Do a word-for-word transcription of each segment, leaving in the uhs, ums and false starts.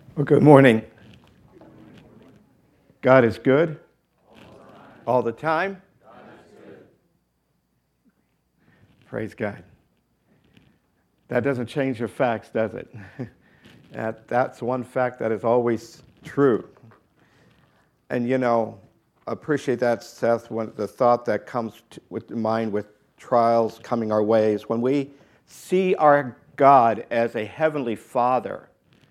Well, good morning. God is good all the time. Praise God. That doesn't change the facts, does it? that, that's one fact that is always true. And, you know, appreciate that, Seth, when the thought that comes to, with mind with trials coming our way is when we see our God as a heavenly Father.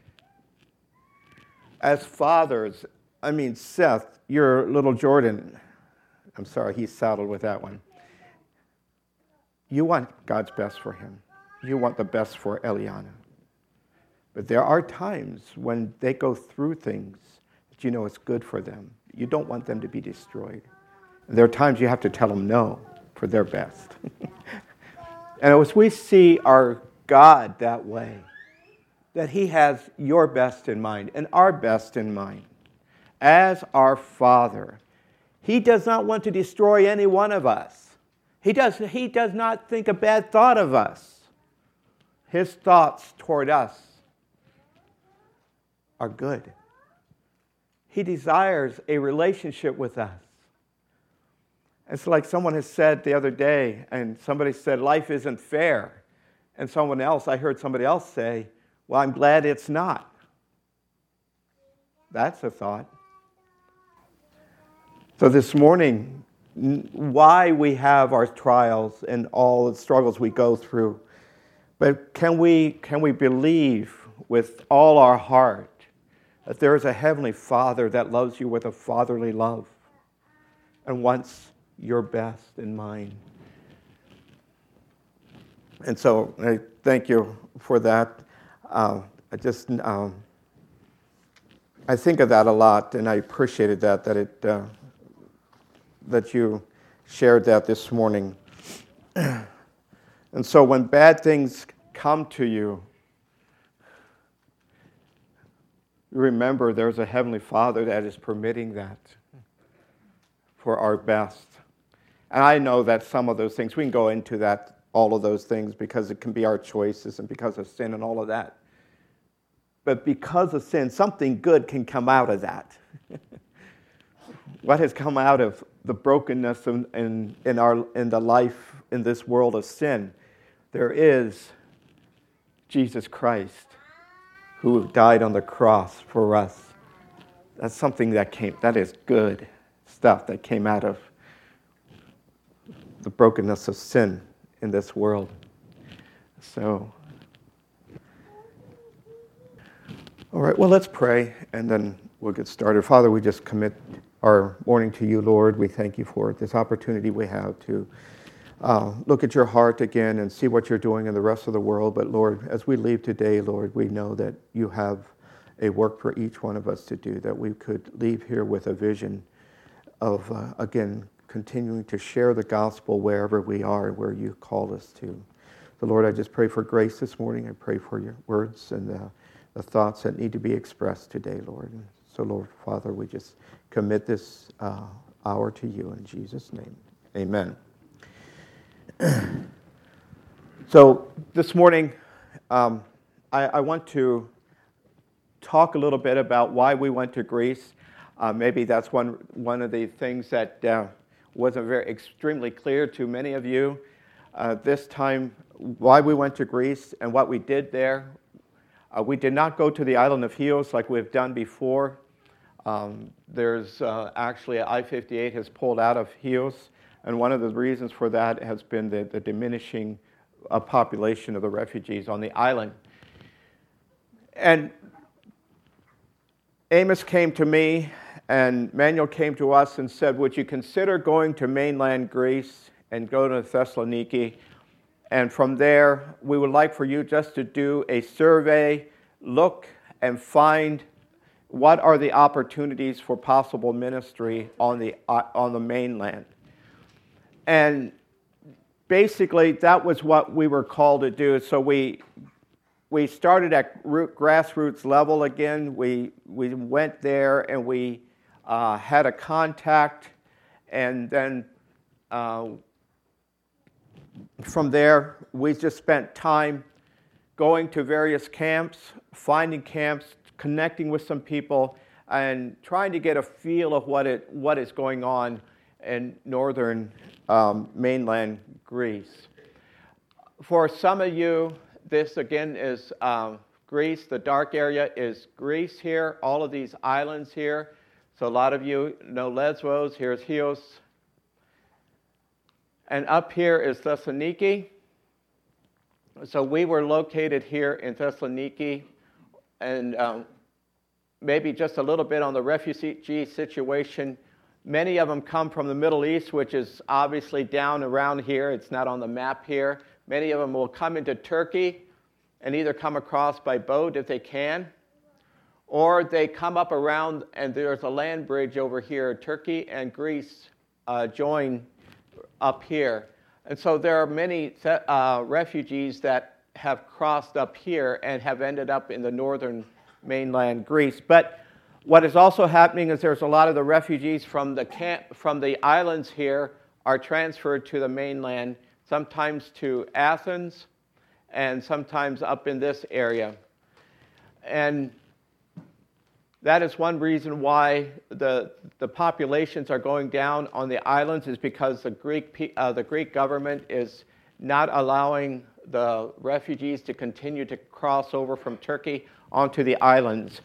As fathers, I mean, Seth, your little Jordan, I'm sorry, he's saddled with that one. You want God's best for him. You want the best for Eliana. But there are times when they go through things that you know it's good for them. You don't want them to be destroyed. And there are times you have to tell them no for their best. And as we see our God that way, that he has your best in mind and our best in mind. As our Father, he does not want to destroy any one of us. He does, he does not think a bad thought of us. His thoughts toward us are good. He desires a relationship with us. It's like someone has said the other day, and somebody said, life isn't fair. And someone else, I heard somebody else say, well, I'm glad it's not. That's a thought. So this morning, why we have our trials and all the struggles we go through, but can we, can we believe with all our heart that there is a heavenly Father that loves you with a fatherly love and wants your best in mind? And so I thank you for that. Uh, I just, um, I think of that a lot, and I appreciated that, that it, uh, that you shared that this morning. And so when bad things come to you, remember there's a Heavenly Father that is permitting that for our best. And I know that some of those things, we can go into that, all of those things, because it can be our choices and because of sin and all of that. But because of sin, something good can come out of that. What has come out of the brokenness in, in, in, our, in the life in this world of sin? There is Jesus Christ who died on the cross for us. That's something that came, that is good stuff that came out of the brokenness of sin in this world. So, all right, well, let's pray, and then we'll get started. Father, we just commit our morning to you, Lord. We thank you for this opportunity we have to uh, look at your heart again and see what you're doing in the rest of the world. But, Lord, as we leave today, Lord, we know that you have a work for each one of us to do, that we could leave here with a vision of, uh, again, continuing to share the gospel wherever we are, where you call us to. So, Lord, I just pray for grace this morning. I pray for your words and uh, the thoughts that need to be expressed today, Lord. And so, Lord, Father, we just commit this uh, hour to you in Jesus' name. Amen. So this morning, um, I, I want to talk a little bit about why we went to Greece. Uh, maybe that's one, one of the things that uh, wasn't very extremely clear to many of you. Uh, this time, why we went to Greece and what we did there. Uh, we did not go to the island of Chios like we've done before. Um, there's uh, actually I fifty-eight has pulled out of Chios, and one of the reasons for that has been the, the diminishing uh, population of the refugees on the island. And Amos came to me, and Manuel came to us and said, would you consider going to mainland Greece and go to Thessaloniki? And from there, we would like for you just to do a survey, look and find what are the opportunities for possible ministry on the uh, on the mainland. And basically, that was what we were called to do. So we we started at root, grassroots level again. We we went there and we uh, had a contact, and then uh, from there we just spent time going to various camps, finding camps connecting with some people, and trying to get a feel of what it what is going on in northern um, mainland Greece. For some of you, this again is um, Greece. The dark area is Greece here, all of these islands here. So a lot of you know Lesbos. Here's Chios. And up here is Thessaloniki. So we were located here in Thessaloniki, and um, maybe just a little bit on the refugee situation. Many of them come from the Middle East, which is obviously down around here. It's not on the map here. Many of them will come into Turkey and either come across by boat if they can, or they come up around, and there's a land bridge over here. Turkey and Greece uh, join up here. And so there are many uh, refugees that have crossed up here and have ended up in the northern mainland Greece. But what is also happening is there's a lot of the refugees from the camp, from the islands here are transferred to the mainland, sometimes to Athens and sometimes up in this area. And that is one reason why the, the populations are going down on the islands, is because the Greek, uh, the Greek government is not allowing the refugees to continue to cross over from Turkey onto the islands.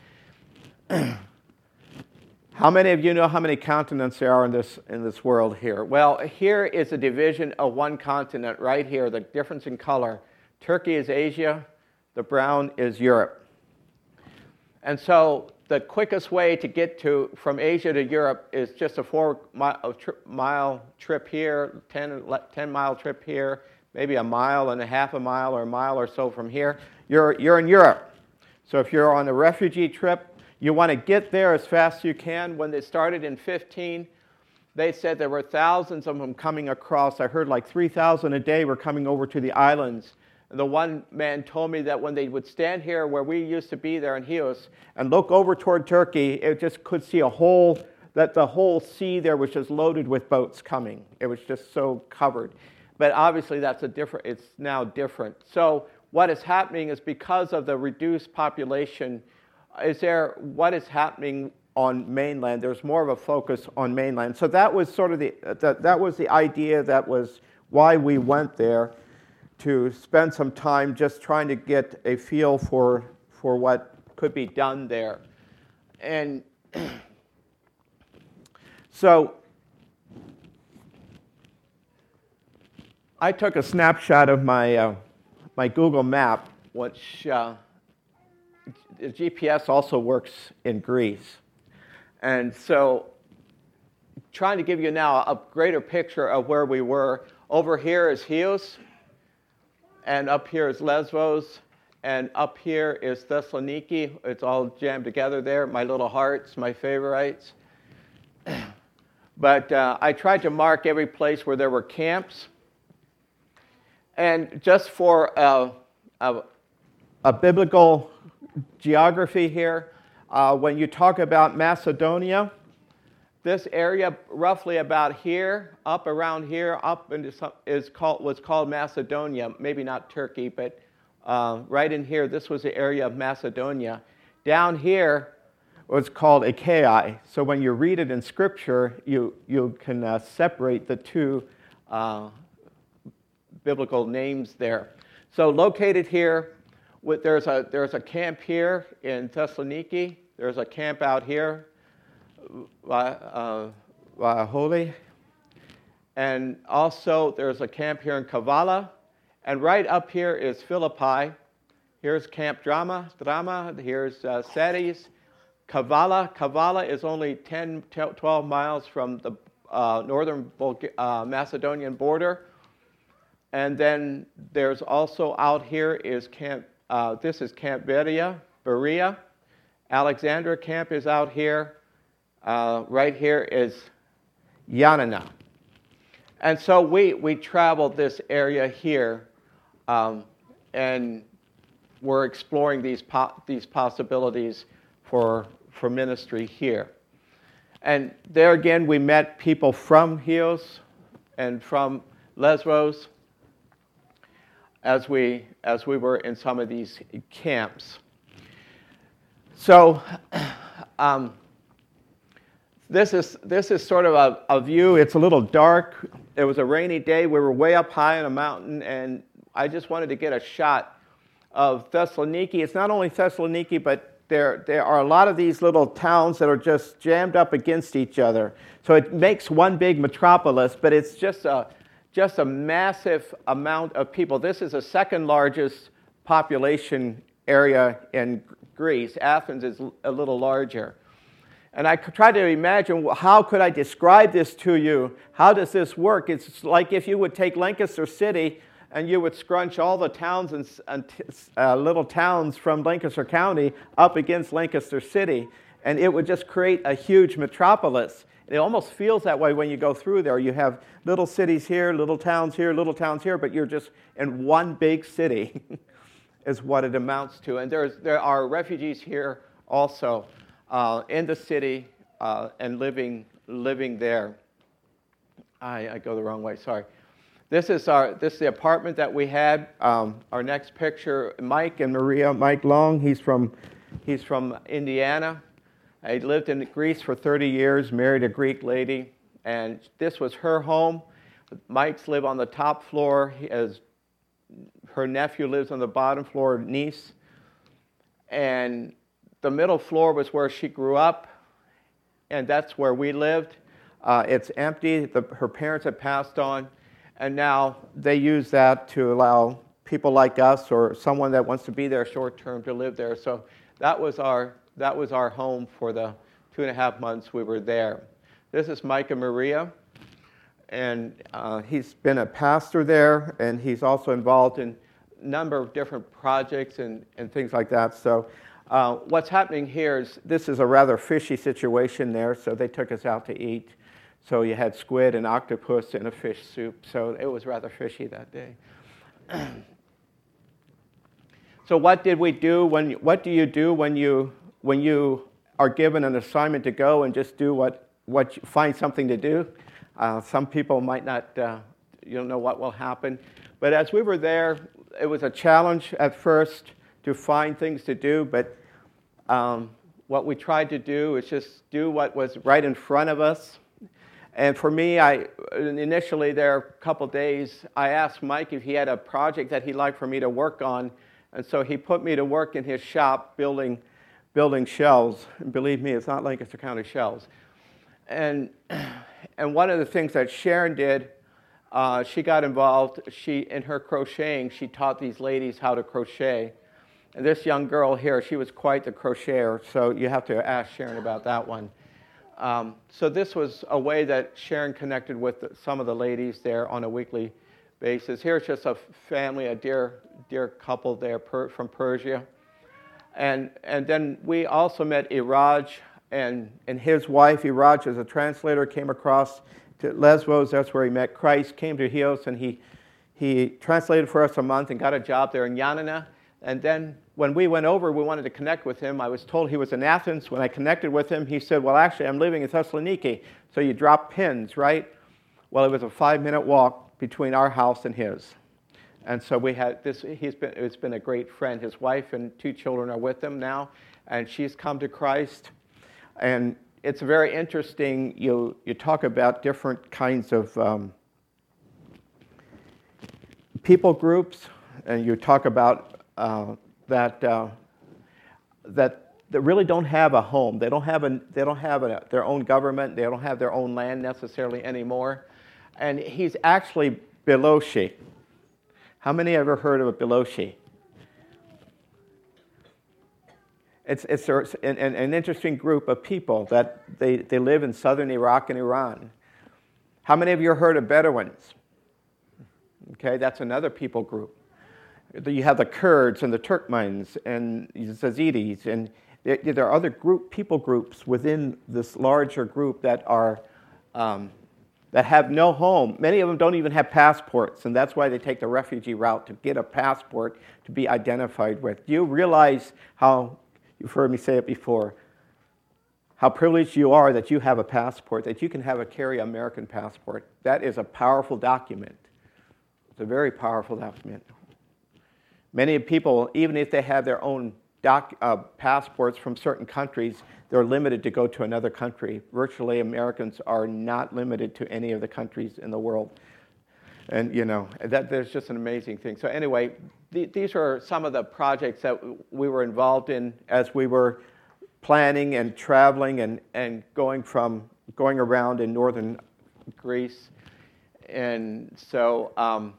How many of you know how many continents there are in this, in this world here? Well, here is a division of one continent right here, the difference in color. Turkey is Asia, the brown is Europe. And so the quickest way to get to from Asia to Europe is just a four mile, mile trip here, ten, ten mile trip here, maybe a mile and a half a mile or a mile or so from here. You're, you're in Europe. So if you're on a refugee trip, you want to get there as fast as you can. When they started in fifteen, they said there were thousands of them coming across. I heard like three thousand a day were coming over to the islands. And the one man told me that when they would stand here where we used to be there in Chios and look over toward Turkey, it just could see a whole, that the whole sea there was just loaded with boats coming. It was just so covered. But obviously that's a different, it's now different. So what is happening is because of the reduced population, is there, what is happening on mainland? There's more of a focus on mainland. So that was sort of the, that, that was the idea, that was why we went there, to spend some time just trying to get a feel for, for what could be done there. And so I took a snapshot of my, uh, my Google map, which uh, the G P S also works in Greece. And so trying to give you now a greater picture of where we were. Over here is Chios, and up here is Lesbos, and up here is Thessaloniki. It's all jammed together there, my little hearts, my favorites. But uh, I tried to mark every place where there were camps. And just for a, a, a biblical geography here, uh, when you talk about Macedonia, this area roughly about here, up around here, up into some, is called, was called Macedonia. Maybe not Turkey, but uh, right in here, this was the area of Macedonia. Down here was called Achaia. So when you read it in Scripture, you, you can uh, separate the two uh, biblical names there. So located here, with, there's, a, there's a camp here in Thessaloniki. There's a camp out here, uh, uh, Holy. And also there's a camp here in Kavala. And right up here is Philippi. Here's Camp Drama, Drama. Here's uh, Sardis. Kavala. Kavala is only ten, twelve miles from the uh, northern Bulga- uh, Macedonian border. And then there's also out here is Camp, uh, this is Camp Berea, Berea. Alexandria camp is out here. Uh, right here is Yanina. And so we, we traveled this area here, um, and we're exploring these, po- these possibilities for, for ministry here. And there again, we met people from Chios and from Lesbos as we, as we were in some of these camps. So um, this is this is sort of a, a view. It's a little dark. It was a rainy day. We were way up high on a mountain, and I just wanted to get a shot of Thessaloniki. It's not only Thessaloniki, but there there are a lot of these little towns that are just jammed up against each other. So it makes one big metropolis, but it's just a just a massive amount of people. This is the second largest population area in Greece. Athens is a little larger. And I tried to imagine, how could I describe this to you? How does this work? It's like if you would take Lancaster City and you would scrunch all the towns and, and uh, little towns from Lancaster County up against Lancaster City, and it would just create a huge metropolis. It almost feels that way when you go through there. You have little cities here, little towns here, little towns here, but you're just in one big city is what it amounts to. And there's, there are refugees here also uh, in the city uh, and living, living there. I, I go the wrong way, sorry. This is, our, this is the apartment that we had. Um, our next picture, Mike and Maria. Mike Long, he's from, he's from Indiana. He lived in Greece for thirty years, married a Greek lady, and this was her home. Mike's live on the top floor. He has, her nephew lives on the bottom floor, niece. And the middle floor was where she grew up, and that's where we lived. Uh, it's empty. The, her parents had passed on. And now they use that to allow people like us or someone that wants to be there short term to live there. So that was our that was our home for the two and a half months we were there. This is Mike and Maria, and uh, he's been a pastor there, and he's also involved in a number of different projects and, and things like that. So uh, what's happening here is this is a rather fishy situation there, so they took us out to eat. So you had squid and octopus and a fish soup. So it was rather fishy that day. So what did we do? When what do you do when you when you are given an assignment to go and just do what what you, find something to do? Uh, some people might not. Uh, you don't know what will happen. But as we were there, it was a challenge at first to find things to do. But um, what we tried to do is just do what was right in front of us. And for me, I initially there a couple days, I asked Mike if he had a project that he'd like for me to work on. And so he put me to work in his shop building, building shelves. And believe me, it's not Lancaster County shelves. And, and one of the things that Sharon did, uh, she got involved. She, in her crocheting, she taught these ladies how to crochet. And this young girl here, she was quite the crocheter. So you have to ask Sharon about that one. Um, so this was a way that Sharon connected with the, some of the ladies there on a weekly basis. Here's just a family, a dear, dear couple there per, from Persia. And, and then we also met Iraj and, and his wife. Iraj is a translator, came across to Lesbos. That's where he met Christ, came to Chios, and he, he translated for us a month and got a job there in Yanina. And then when we went over, we wanted to connect with him. I was told he was in Athens. When I connected with him, he said, well, actually, I'm living in Thessaloniki. So you drop pins, right? Well, it was a five-minute walk between our house and his. And so we had this, he's been, it's been a great friend. His wife and two children are with him now, and she's come to Christ. And it's very interesting. You, you talk about different kinds of um, people groups, and you talk about Uh, that uh, that that really don't have a home. They don't have a they don't have a, their own government. They don't have their own land necessarily anymore. And he's actually Beloshi. How many ever heard of a Beloshi? It's it's an, an, an interesting group of people that they, they live in southern Iraq and Iran. How many of you heard of Bedouins? Okay, that's another people group. You have the Kurds and the Turkmens and Yazidis, and there, there are other group, people groups within this larger group that are um, that have no home. Many of them don't even have passports, and that's why they take the refugee route to get a passport to be identified with. Do you realize how, you've heard me say it before, how privileged you are that you have a passport, that you can have a carry an American passport? That is a powerful document. It's a very powerful document. Many people, even if they have their own doc, uh, passports from certain countries, they're limited to go to another country. Virtually, Americans are not limited to any of the countries in the world. And, you know, that there's just an amazing thing. So anyway, th- these are some of the projects that we were involved in as we were planning and traveling and, and going from going around in northern Greece. And so um,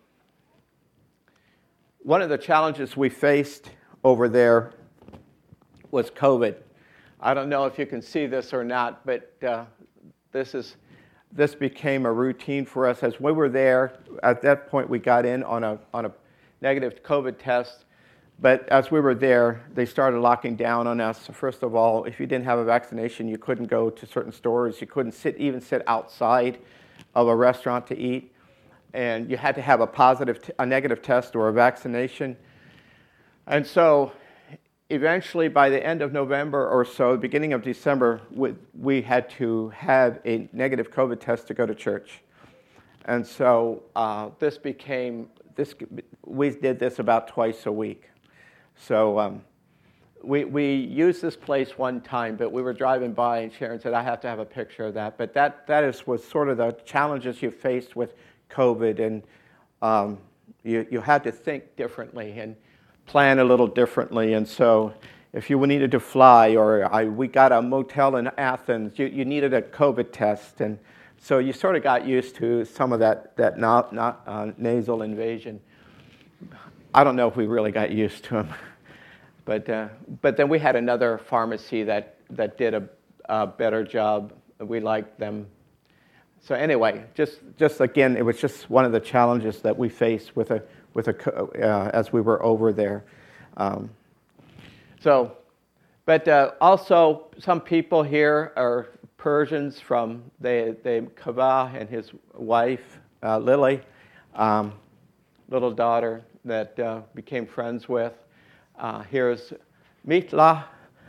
one of the challenges we faced over there was COVID. I don't know if you can see this or not, but uh, this is this became a routine for us as we were there. At that point, we got in on a on a negative COVID test. But as we were there, they started locking down on us. First of all, if you didn't have a vaccination, you couldn't go to certain stores. You couldn't sit, even sit outside of a restaurant to eat. And you had to have a positive, t- a negative test or a vaccination. And so eventually, by the end of November or so, beginning of December, we, we had to have a negative COVID test to go to church. And so uh, this became, this we did this about twice a week. So um, we we used this place one time, but we were driving by and Sharon said, I have to have a picture of that. But that, that is, was sort of the challenges you faced with COVID, and um, you, you had to think differently and plan a little differently. And so if you needed to fly, or I, we got a motel in Athens, you, you needed a COVID test. And so you sort of got used to some of that, that not, not, uh, nasal invasion. I don't know if we really got used to them. But, uh, but then we had another pharmacy that, that did a, a better job. We liked them. So anyway, just, just again, it was just one of the challenges that we faced with a, with a, uh, as we were over there. Um, so, but uh, also some people here are Persians from the, the Kava and his wife, uh, Lily, um, little daughter that uh, became friends with. Uh, here's Mitla,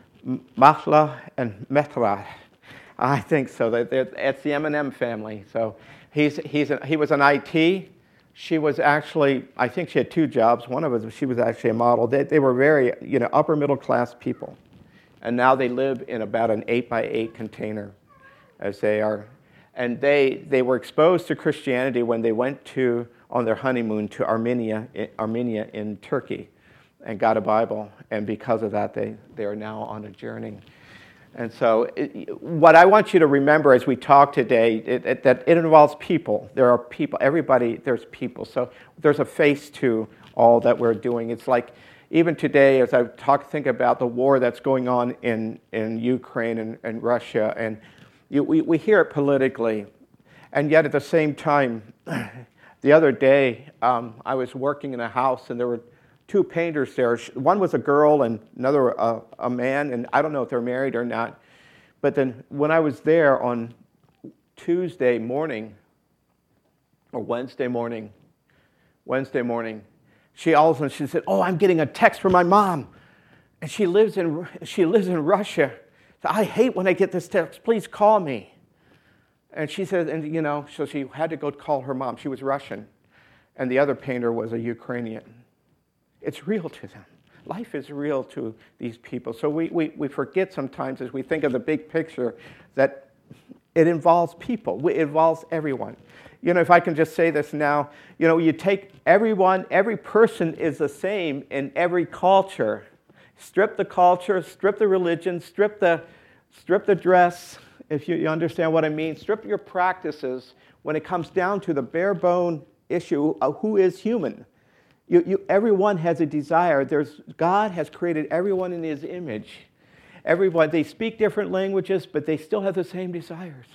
Mahla, and Metra. I think so. It's the M and M family. So he's, he's a, he was an I T. She was actually, I think she had two jobs. One of them, she was actually a model. They, they were very, you know, upper middle class people. And now they live in about an eight by eight container, as they are. And they, they were exposed to Christianity when they went to, on their honeymoon to Armenia, Armenia in Turkey, and got a Bible. And because of that, they, they are now on a journey. And so it, what I want you to remember as we talk today, it, it, that it involves people. There are people, everybody, there's people. So there's a face to all that we're doing. It's like, even today, as I talk, think about the war that's going on in, in Ukraine and, and Russia, and you, we, we hear it politically, and yet at the same time, the other day, um, I was working in a house, and there were two painters there. One was a girl and another uh, a man, and I don't know if they're married or not. But then when I was there on Tuesday morning, or Wednesday morning, Wednesday morning, she all of a sudden she said, "Oh, I'm getting a text from my mom, and she lives in she lives in Russia. So I hate when I get this text. Please call me." And she said, and you know, so she had to go call her mom. She was Russian, and the other painter was a Ukrainian. It's real to them. Life is real to these people. So we, we, we forget sometimes as we think of the big picture that it involves people. It involves everyone. You know, if I can just say this now, you know, you take everyone, every person is the same in every culture. Strip the culture, strip the religion, strip the, strip the dress, if you, you understand what I mean. Strip your practices when it comes down to the bare bone issue of who is human. You, you, everyone has a desire. There's, God has created everyone in His image. Everyone, they speak different languages, but they still have the same desires.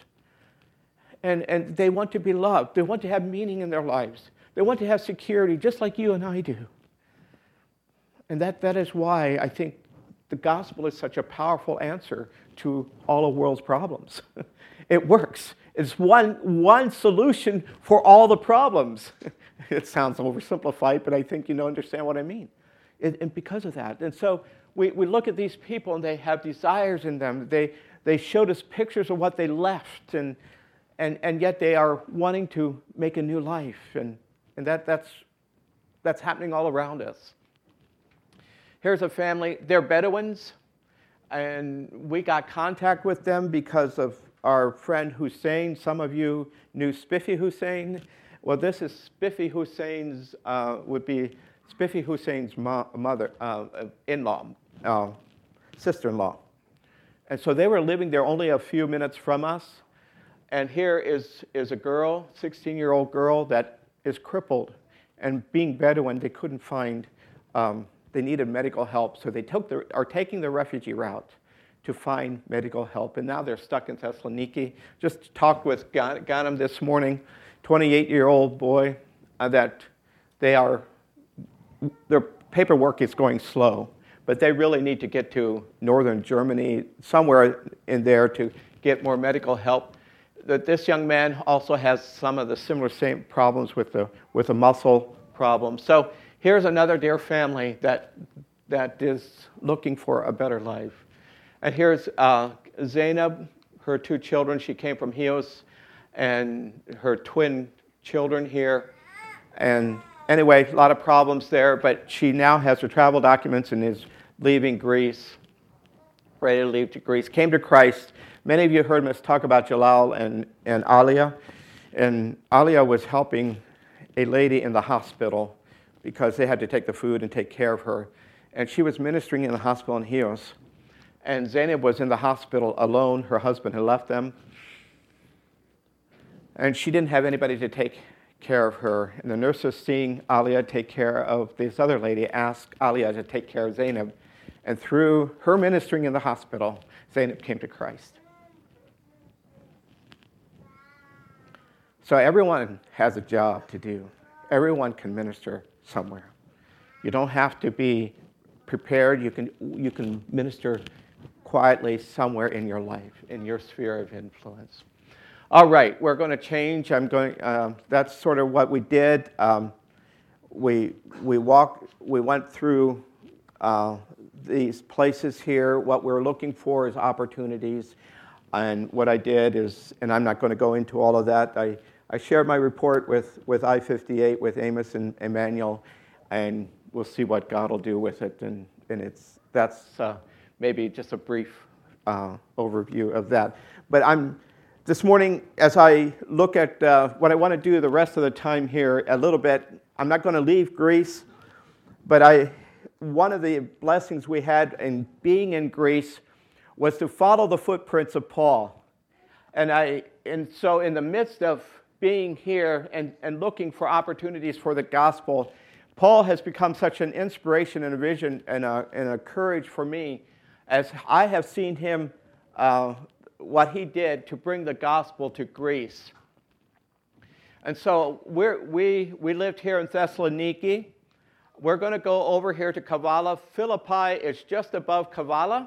And, and they want to be loved. They want to have meaning in their lives. They want to have security, just like you and I do. And that, that is why I think the gospel is such a powerful answer to all of the world's problems. It works. It's one, one solution for all the problems. It sounds oversimplified, but I think you know understand what I mean. It, and because of that. And so we, we look at these people and they have desires in them. They, they showed us pictures of what they left, and, and, and yet they are wanting to make a new life. And, and that, that's, that's happening all around us. Here's a family. They're Bedouins, and we got contact with them because of our friend Hussein. Some of you knew Spiffy Hussein. Well, this is Spiffy Hussein's, uh, would be Spiffy Hussein's mo- mother, uh, in-law, uh, sister-in-law. And so they were living there only a few minutes from us. And here is, is a girl, sixteen-year-old girl, that is crippled. And being Bedouin, they couldn't find, um, they needed medical help. So they took the, are taking the refugee route to find medical help. And now they're stuck in Thessaloniki. Just talked with Gan- Ganem this morning, twenty-eight-year-old boy, uh, that they are, their paperwork is going slow. But they really need to get to northern Germany, somewhere in there, to get more medical help. That this young man also has some of the similar same problems with the with a muscle problem. So here's another dear family that that is looking for a better life. And here's uh, Zainab, her two children. She came from Hios, and her twin children here. And anyway, a lot of problems there, but she now has her travel documents and is leaving Greece, ready to leave to Greece. Came to Christ. Many of you heard us talk about Jalal and, and Alia. And Alia was helping a lady in the hospital because they had to take the food and take care of her. And she was ministering in the hospital in Hios. And Zainab was in the hospital alone. Her husband had left them. And she didn't have anybody to take care of her. And the nurses, seeing Alia take care of this other lady, asked Alia to take care of Zainab. And through her ministering in the hospital, Zainab came to Christ. So everyone has a job to do. Everyone can minister somewhere. You don't have to be prepared. You can, you can minister quietly somewhere in your life, in your sphere of influence. All right, we're going to change. I'm going. Uh, that's sort of what we did. Um, we we walked. We went through uh, these places here. What we're looking for is opportunities, and what I did is, and I'm not going to go into all of that. I I shared my report with with I fifty-eight with Amos and Emmanuel, and we'll see what God will do with it. And and it's that's uh, maybe just a brief uh, overview of that. But I'm. This morning, as I look at uh, what I want to do the rest of the time here a little bit, I'm not going to leave Greece, but I, one of the blessings we had in being in Greece was to follow the footprints of Paul. And I, and so in the midst of being here and, and looking for opportunities for the gospel, Paul has become such an inspiration and a vision and a, and a courage for me, as I have seen him uh, what he did to bring the gospel to Greece. And so we're, we we lived here in Thessaloniki. We're going to go over here to Kavala. Philippi is just above Kavala.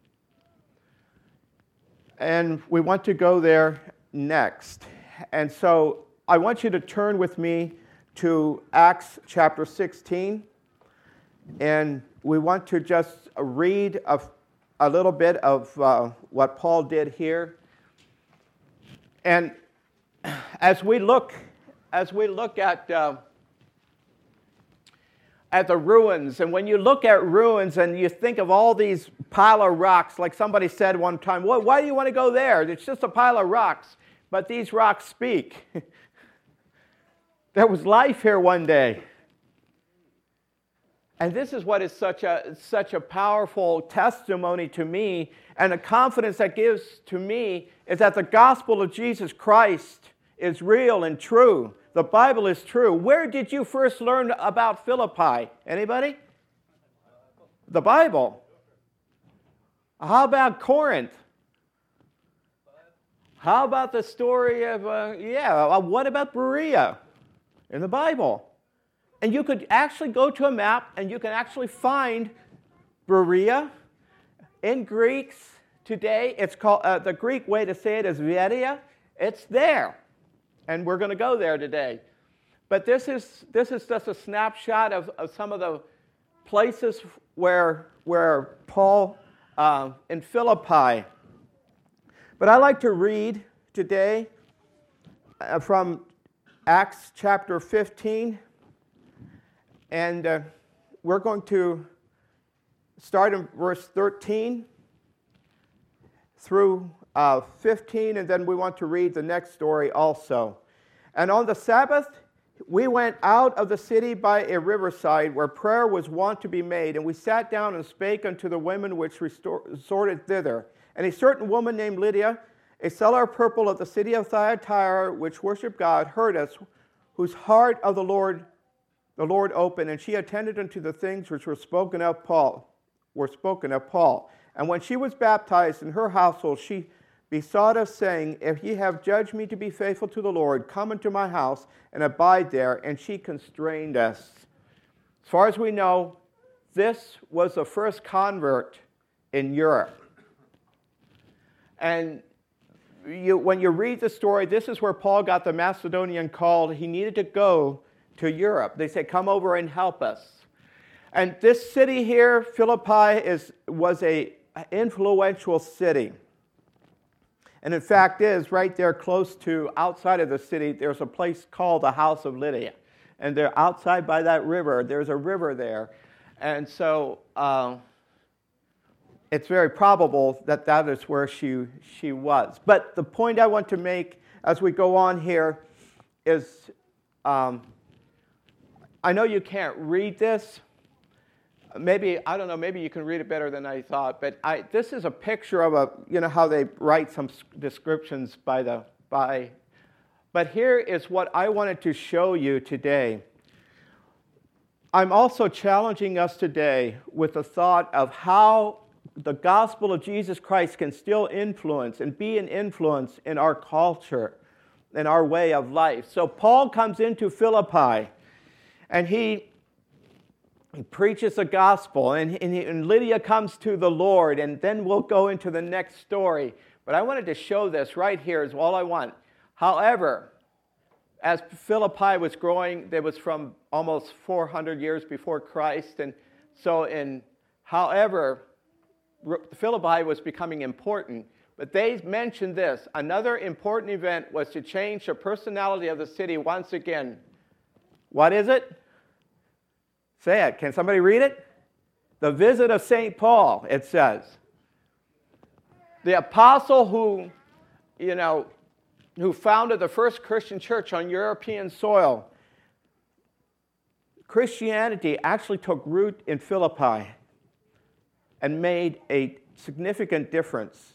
And we want to go there next. And so I want you to turn with me to Acts chapter sixteen. And we want to just read a a little bit of uh, what Paul did here. And as we look, as we look at uh, at the ruins, and when you look at ruins and you think of all these pile of rocks, like somebody said one time, well, why do you want to go there? It's just a pile of rocks. But these rocks speak. There was life here one day. And this is what is such a such a powerful testimony to me, and a confidence that gives to me is that the gospel of Jesus Christ is real and true. The Bible is true. Where did you first learn about Philippi? Anybody? The Bible. How about Corinth? How about the story of, uh, yeah, what about Berea in the Bible? And you could actually go to a map and you can actually find Berea in Greeks today. It's called, uh, the Greek way to say it is Veria. It's there. And we're going to go there today. But this is this is just a snapshot of, of some of the places where, where Paul uh, in Philippi. But I like to read today uh, from Acts chapter fifteen. And uh, we're going to start in verse thirteen through uh, fifteen, and then we want to read the next story also. And on the Sabbath, we went out of the city by a riverside where prayer was wont to be made, and we sat down and spake unto the women which resorted thither. And a certain woman named Lydia, a seller of purple of the city of Thyatira, which worshipped God, heard us, whose heart of the Lord the Lord opened, and she attended unto the things which were spoken of Paul, were spoken of Paul. And when she was baptized in her household, she besought us, saying, If ye have judged me to be faithful to the Lord, come into my house and abide there. And she constrained us. As far as we know, this was the first convert in Europe. And you, when you read the story, this is where Paul got the Macedonian call. He needed to go to Europe. They said, come over and help us. And this city here, Philippi, is, was an influential city. And in fact is, right there close to, outside of the city, there's a place called the House of Lydia. And they're outside by that river. There's a river there. And so uh, it's very probable that that is where she, she was. But the point I want to make as we go on here is, um, I know you can't read this. Maybe, I don't know, maybe you can read it better than I thought, but I, this is a picture of a, you know, how they write some descriptions by the, by, but here is what I wanted to show you today. I'm also challenging us today with the thought of how the gospel of Jesus Christ can still influence and be an influence in our culture, in our way of life. So Paul comes into Philippi, and he He preaches the gospel, and, and, he, and Lydia comes to the Lord, and then we'll go into the next story. But I wanted to show this right here is all I want. However, as Philippi was growing, it was from almost four hundred years before Christ, and so in, however, Philippi was becoming important. But they mentioned this. Another important event was to change the personality of the city once again. What is it? Say it. Can somebody read it? The visit of Saint Paul, it says. The apostle who, you know, who founded the first Christian church on European soil. Christianity actually took root in Philippi and made a significant difference.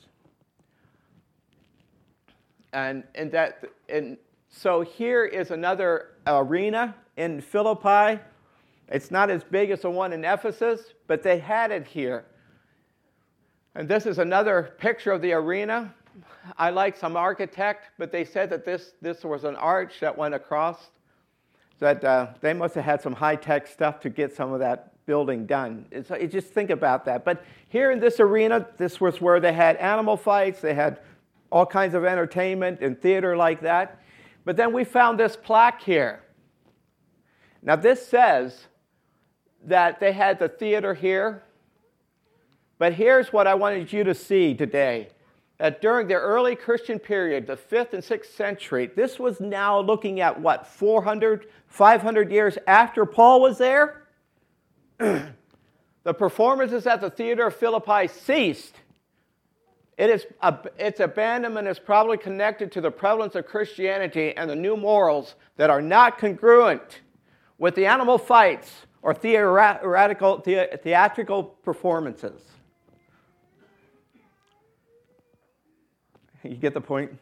And, and, that, and so here is another arena in Philippi. It's not as big as the one in Ephesus, but they had it here. And this is another picture of the arena. I like some architect, but they said that this, this was an arch that went across. That uh, they must have had some high-tech stuff to get some of that building done. It's, you just think about that. But here in this arena, this was where they had animal fights. They had all kinds of entertainment and theater like that. But then we found this plaque here. Now this says that they had the theater here. But here's what I wanted you to see today. That during the early Christian period, the fifth and sixth century, this was now looking at what, four hundred, five hundred years after Paul was there? The performances at the theater of Philippi ceased. It is, its abandonment is probably connected to the prevalence of Christianity and the new morals that are not congruent with the animal fights or theatrical, theatrical performances. You get the point?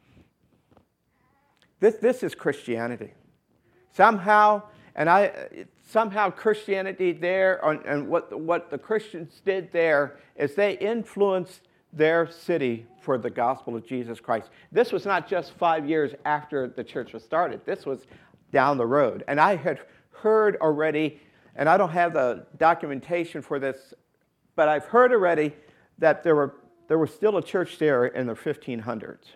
This, this is Christianity. Somehow, and I, somehow Christianity there, and what, what the Christians did there is they influenced their city for the gospel of Jesus Christ. This was not just five years after the church was started. This was down the road. And I had heard already, and I don't have the documentation for this, but I've heard already that there were there was still a church there in the fifteen hundreds.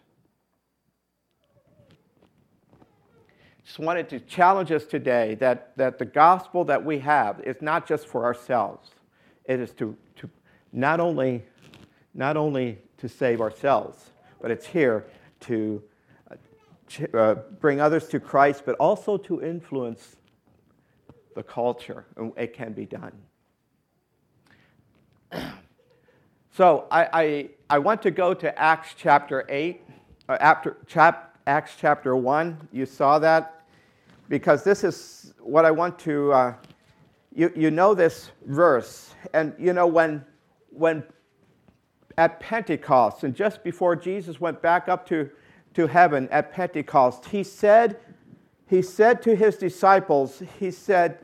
Just wanted to challenge us today that, that the gospel that we have is not just for ourselves. It is to, to not only not only to save ourselves, but it's here to uh, bring others to Christ, but also to influence the culture, and it can be done. So I, I, I want to go to Acts chapter eight, uh, after chap, Acts chapter one. You saw that? Because this is what I want to, uh, you, you know this verse. And you know, when, when at Pentecost, and just before Jesus went back up to, to heaven at Pentecost, he said, he said to his disciples, he said,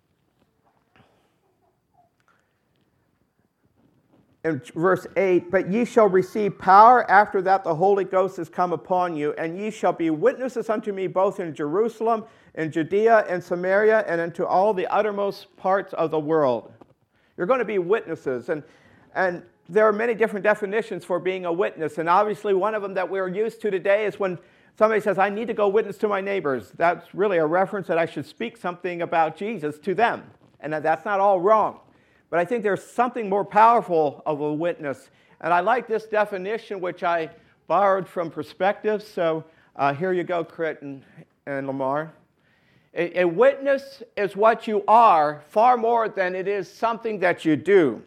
in verse eight, but ye shall receive power after that the Holy Ghost is come upon you, and ye shall be witnesses unto me both in Jerusalem, in Judea, and Samaria, and into all the uttermost parts of the world. You're going to be witnesses. And, and there are many different definitions for being a witness. And obviously one of them that we're used to today is when somebody says, I need to go witness to my neighbors. That's really a reference that I should speak something about Jesus to them. And that's not all wrong. But I think there's something more powerful of a witness. And I like this definition, which I borrowed from Perspectives. So uh, here you go, Crit and, and Lamar. A, a witness is what you are far more than it is something that you do.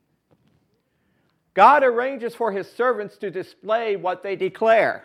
God arranges for his servants to display what they declare.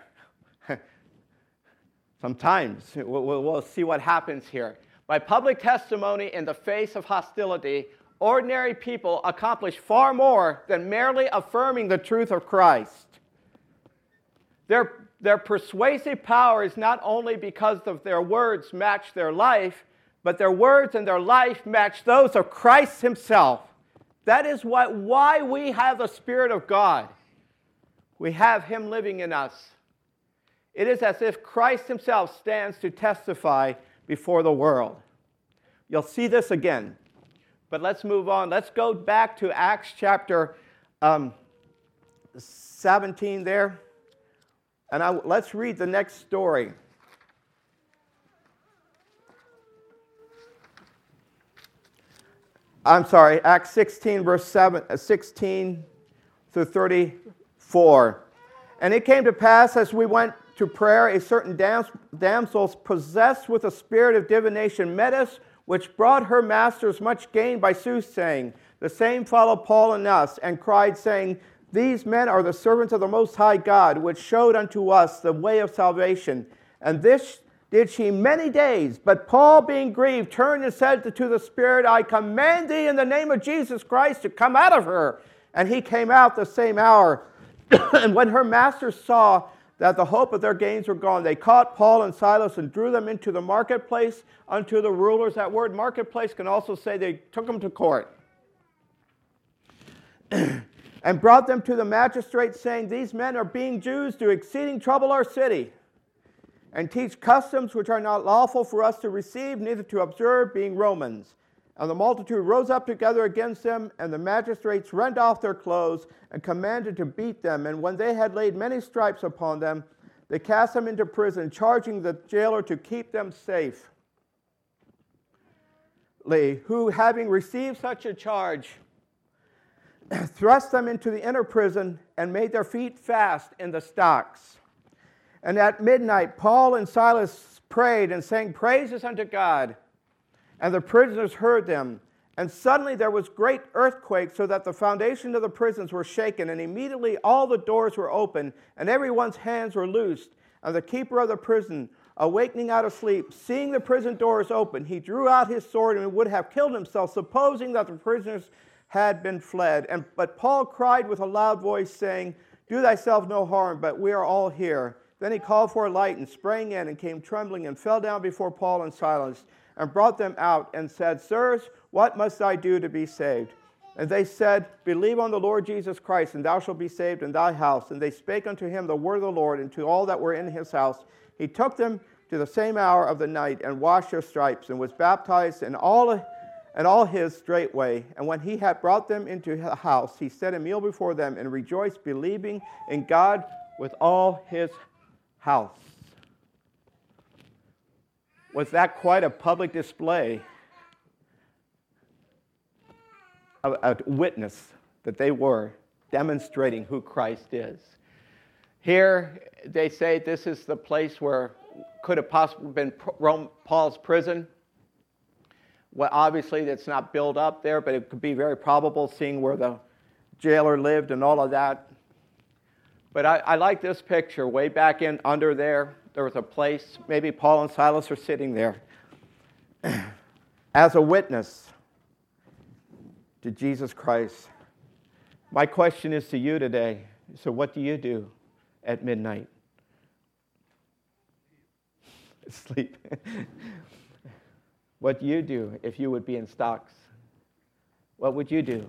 Sometimes we'll, we'll see what happens here. By public testimony in the face of hostility, ordinary people accomplish far more than merely affirming the truth of Christ. Their, their persuasive power is not only because of their words match their life, but their words and their life match those of Christ himself. That is what, why we have the Spirit of God. We have him living in us. It is as if Christ himself stands to testify before the world. You'll see this again. But let's move on. Let's go back to Acts chapter um, seventeen there. And I, let's read the next story. I'm sorry, Acts sixteen, verse seven, sixteen through thirty-four. And it came to pass as we went to prayer, a certain dam- damsel possessed with a spirit of divination met us, which brought her masters much gain by soothsaying. The same followed Paul and us, and cried, saying, These men are the servants of the Most High God, which showed unto us the way of salvation. And this did she many days. But Paul, being grieved, turned and said to the spirit, I command thee in the name of Jesus Christ to come out of her. And he came out the same hour. And when her masters saw that the hope of their gains were gone, they caught Paul and Silas and drew them into the marketplace unto the rulers. That word marketplace can also say they took them to court. And brought them to the magistrates, saying, These men are being Jews, do exceeding trouble our city, and teach customs which are not lawful for us to receive, neither to observe, being Romans. And the multitude rose up together against them, and the magistrates rent off their clothes, and commanded to beat them. And when they had laid many stripes upon them, they cast them into prison, charging the jailer to keep them safe. Who, having received such a charge, thrust them into the inner prison, and made their feet fast in the stocks. And at midnight Paul and Silas prayed and sang praises unto God. And the prisoners heard them. And suddenly there was great earthquake, so that the foundation of the prisons were shaken. And immediately all the doors were opened, and everyone's hands were loosed. And the keeper of the prison, awakening out of sleep, seeing the prison doors open, he drew out his sword and would have killed himself, supposing that the prisoners had been fled. And but Paul cried with a loud voice, saying, Do thyself no harm, but we are all here. Then he called for a light and sprang in and came trembling and fell down before Paul and Silas and brought them out and said, Sirs, what must I do to be saved? And they said, Believe on the Lord Jesus Christ, and thou shalt be saved in thy house. And they spake unto him the word of the Lord, and to all that were in his house. He took them to the same hour of the night and washed their stripes, and was baptized, and all and all his straightway. And when he had brought them into the house, he set a meal before them, and rejoiced, believing in God with all his house. Was that quite a public display, a, a witness that they were demonstrating who Christ is? Here they say this is the place where could have possibly been Rome, Paul's prison. Well, obviously it's not built up there, but it could be very probable, seeing where the jailer lived and all of that. But I, I like this picture. Way back in under there, there was a place, maybe Paul and Silas are sitting there as a witness to Jesus Christ. My question is to you today. So what do you do at midnight? Sleep. What do you do if you would be in stocks? What would you do?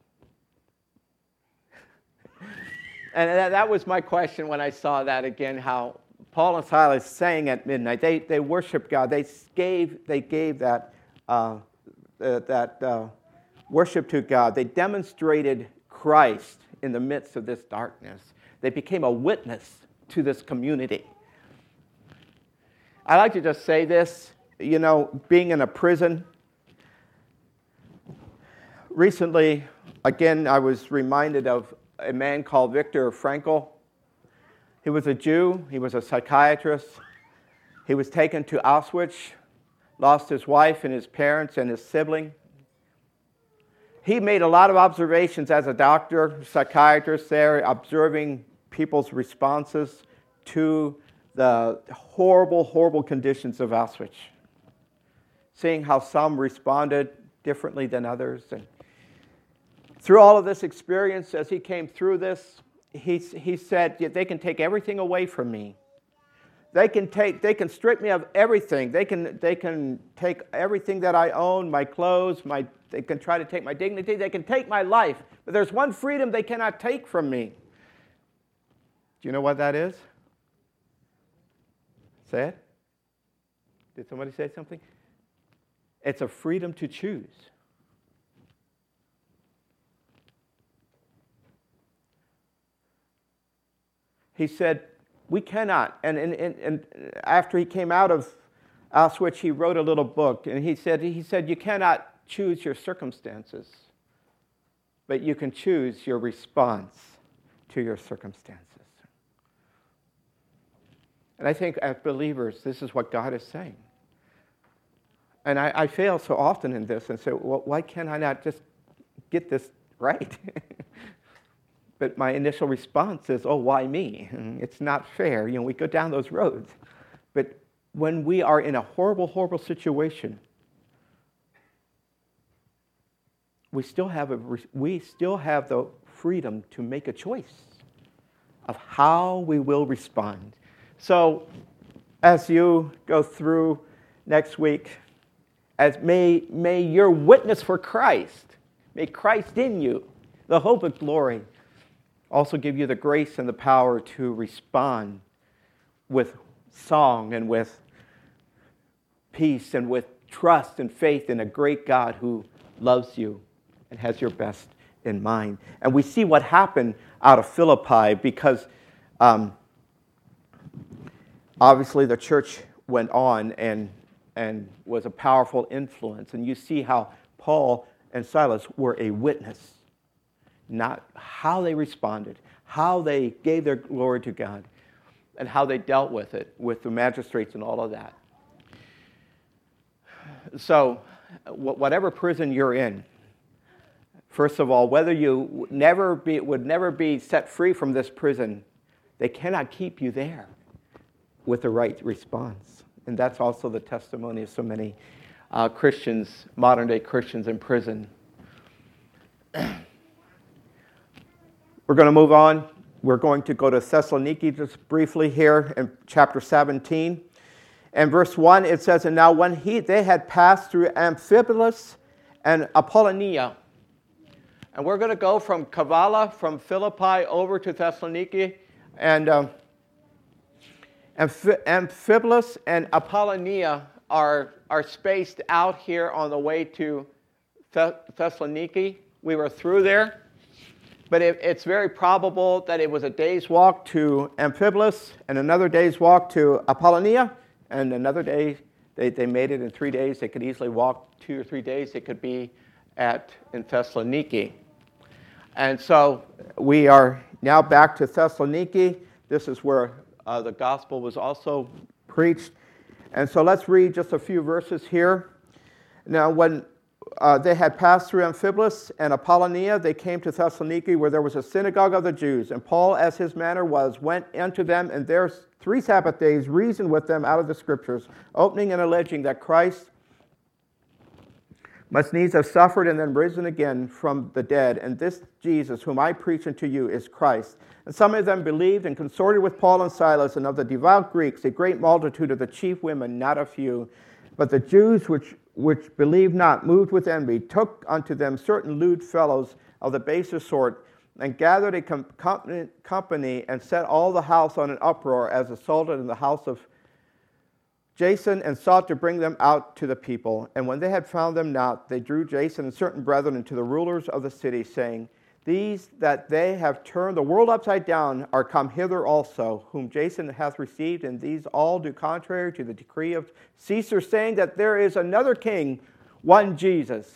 And that, that was my question when I saw that again, how Paul and Silas sang at midnight. They they worshiped God. They gave they gave that uh, uh, that uh, worship to God. They demonstrated Christ in the midst of this darkness. They became a witness to this community. I like to just say this, you know, being in a prison. Recently, again, I was reminded of a man called Viktor Frankl. He was a Jew. He was a psychiatrist. He was taken to Auschwitz, lost his wife and his parents and his sibling. He made a lot of observations as a doctor, psychiatrist there, observing people's responses to the horrible, horrible conditions of Auschwitz, seeing how some responded differently than others. And through all of this experience, as he came through this, he, he said, they can take everything away from me. They can take, they can strip me of everything. They can, they can take everything that I own, my clothes, my, they can try to take my dignity. They can take my life. But there's one freedom they cannot take from me. Do you know what that is? Say it. Did somebody say something? It's a freedom to choose. He said, we cannot. And, and, and, and after he came out of Auschwitz, he wrote a little book. And he said, he said, you cannot choose your circumstances, but you can choose your response to your circumstances. And I think as believers, this is what God is saying. And I, I fail so often in this and say, well, why can I not just get this right? But my initial response is, oh, why me? It's not fair. You know, we go down those roads. But when we are in a horrible, horrible situation, we still have a, we still have the freedom to make a choice of how we will respond. So as you go through next week, as may, may your witness for Christ, may Christ in you, the hope of glory, also give you the grace and the power to respond with song and with peace and with trust and faith in a great God who loves you and has your best in mind. And we see what happened out of Philippi because um, obviously the church went on and, and was a powerful influence. And you see how Paul and Silas were a witness. Not how they responded, how they gave their glory to God, and how they dealt with it, with the magistrates and all of that. So, whatever prison you're in, first of all, whether you never be, would never be set free from this prison, they cannot keep you there with the right response. And that's also the testimony of so many uh, Christians, modern-day Christians in prison. We're going to move on. We're going to go to Thessaloniki just briefly here in chapter seventeen. And verse one, it says, and now when he they had passed through Amphipolis and Apollonia. And we're going to go from Kavala, from Philippi, over to Thessaloniki. And um, Amphi- Amphipolis and Apollonia are, are spaced out here on the way to Th- Thessaloniki. We were through there. But it, it's very probable that it was a day's walk to Amphipolis and another day's walk to Apollonia, and another day, they, they made it in three days. They could easily walk two or three days. They could be at in Thessaloniki. And so we are now back to Thessaloniki. This is where uh, the gospel was also preached. And so let's read just a few verses here. Now, when uh, they had passed through Amphipolis and Apollonia, they came to Thessaloniki, where there was a synagogue of the Jews. And Paul, as his manner was, went unto them, and there three Sabbath days reasoned with them out of the Scriptures, opening and alleging that Christ must needs have suffered and then risen again from the dead. And this Jesus, whom I preach unto you, is Christ. And some of them believed and consorted with Paul and Silas, and of the devout Greeks a great multitude of the chief women, not a few. But the Jews which, which believed not, moved with envy, took unto them certain lewd fellows of the baser sort, and gathered a com- company, company, and set all the house on an uproar, as assaulted in the house of Jason, and sought to bring them out to the people. And when they had found them not, they drew Jason and certain brethren into the rulers of the city, saying, These that they have turned the world upside down are come hither also, whom Jason hath received, and these all do contrary to the decree of Caesar, saying that there is another king, one Jesus.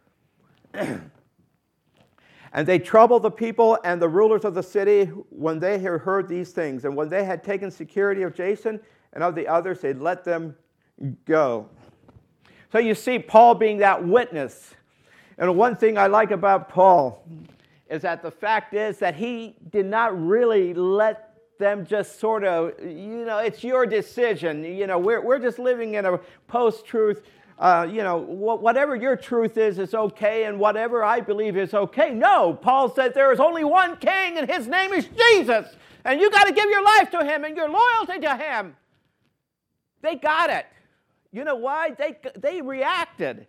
And they troubled the people and the rulers of the city when they had heard these things. And when they had taken security of Jason and of the others, they let them go. So you see Paul being that witness. And one thing I like about Paul is that the fact is that he did not really let them just sort of, you know, it's your decision. You know, we're, we're just living in a post-truth, uh, you know, wh- whatever your truth is is okay, and whatever I believe is okay. No, Paul said there is only one king, and his name is Jesus. And you got to give your life to him and your loyalty to him. They got it. You know why? They, they reacted.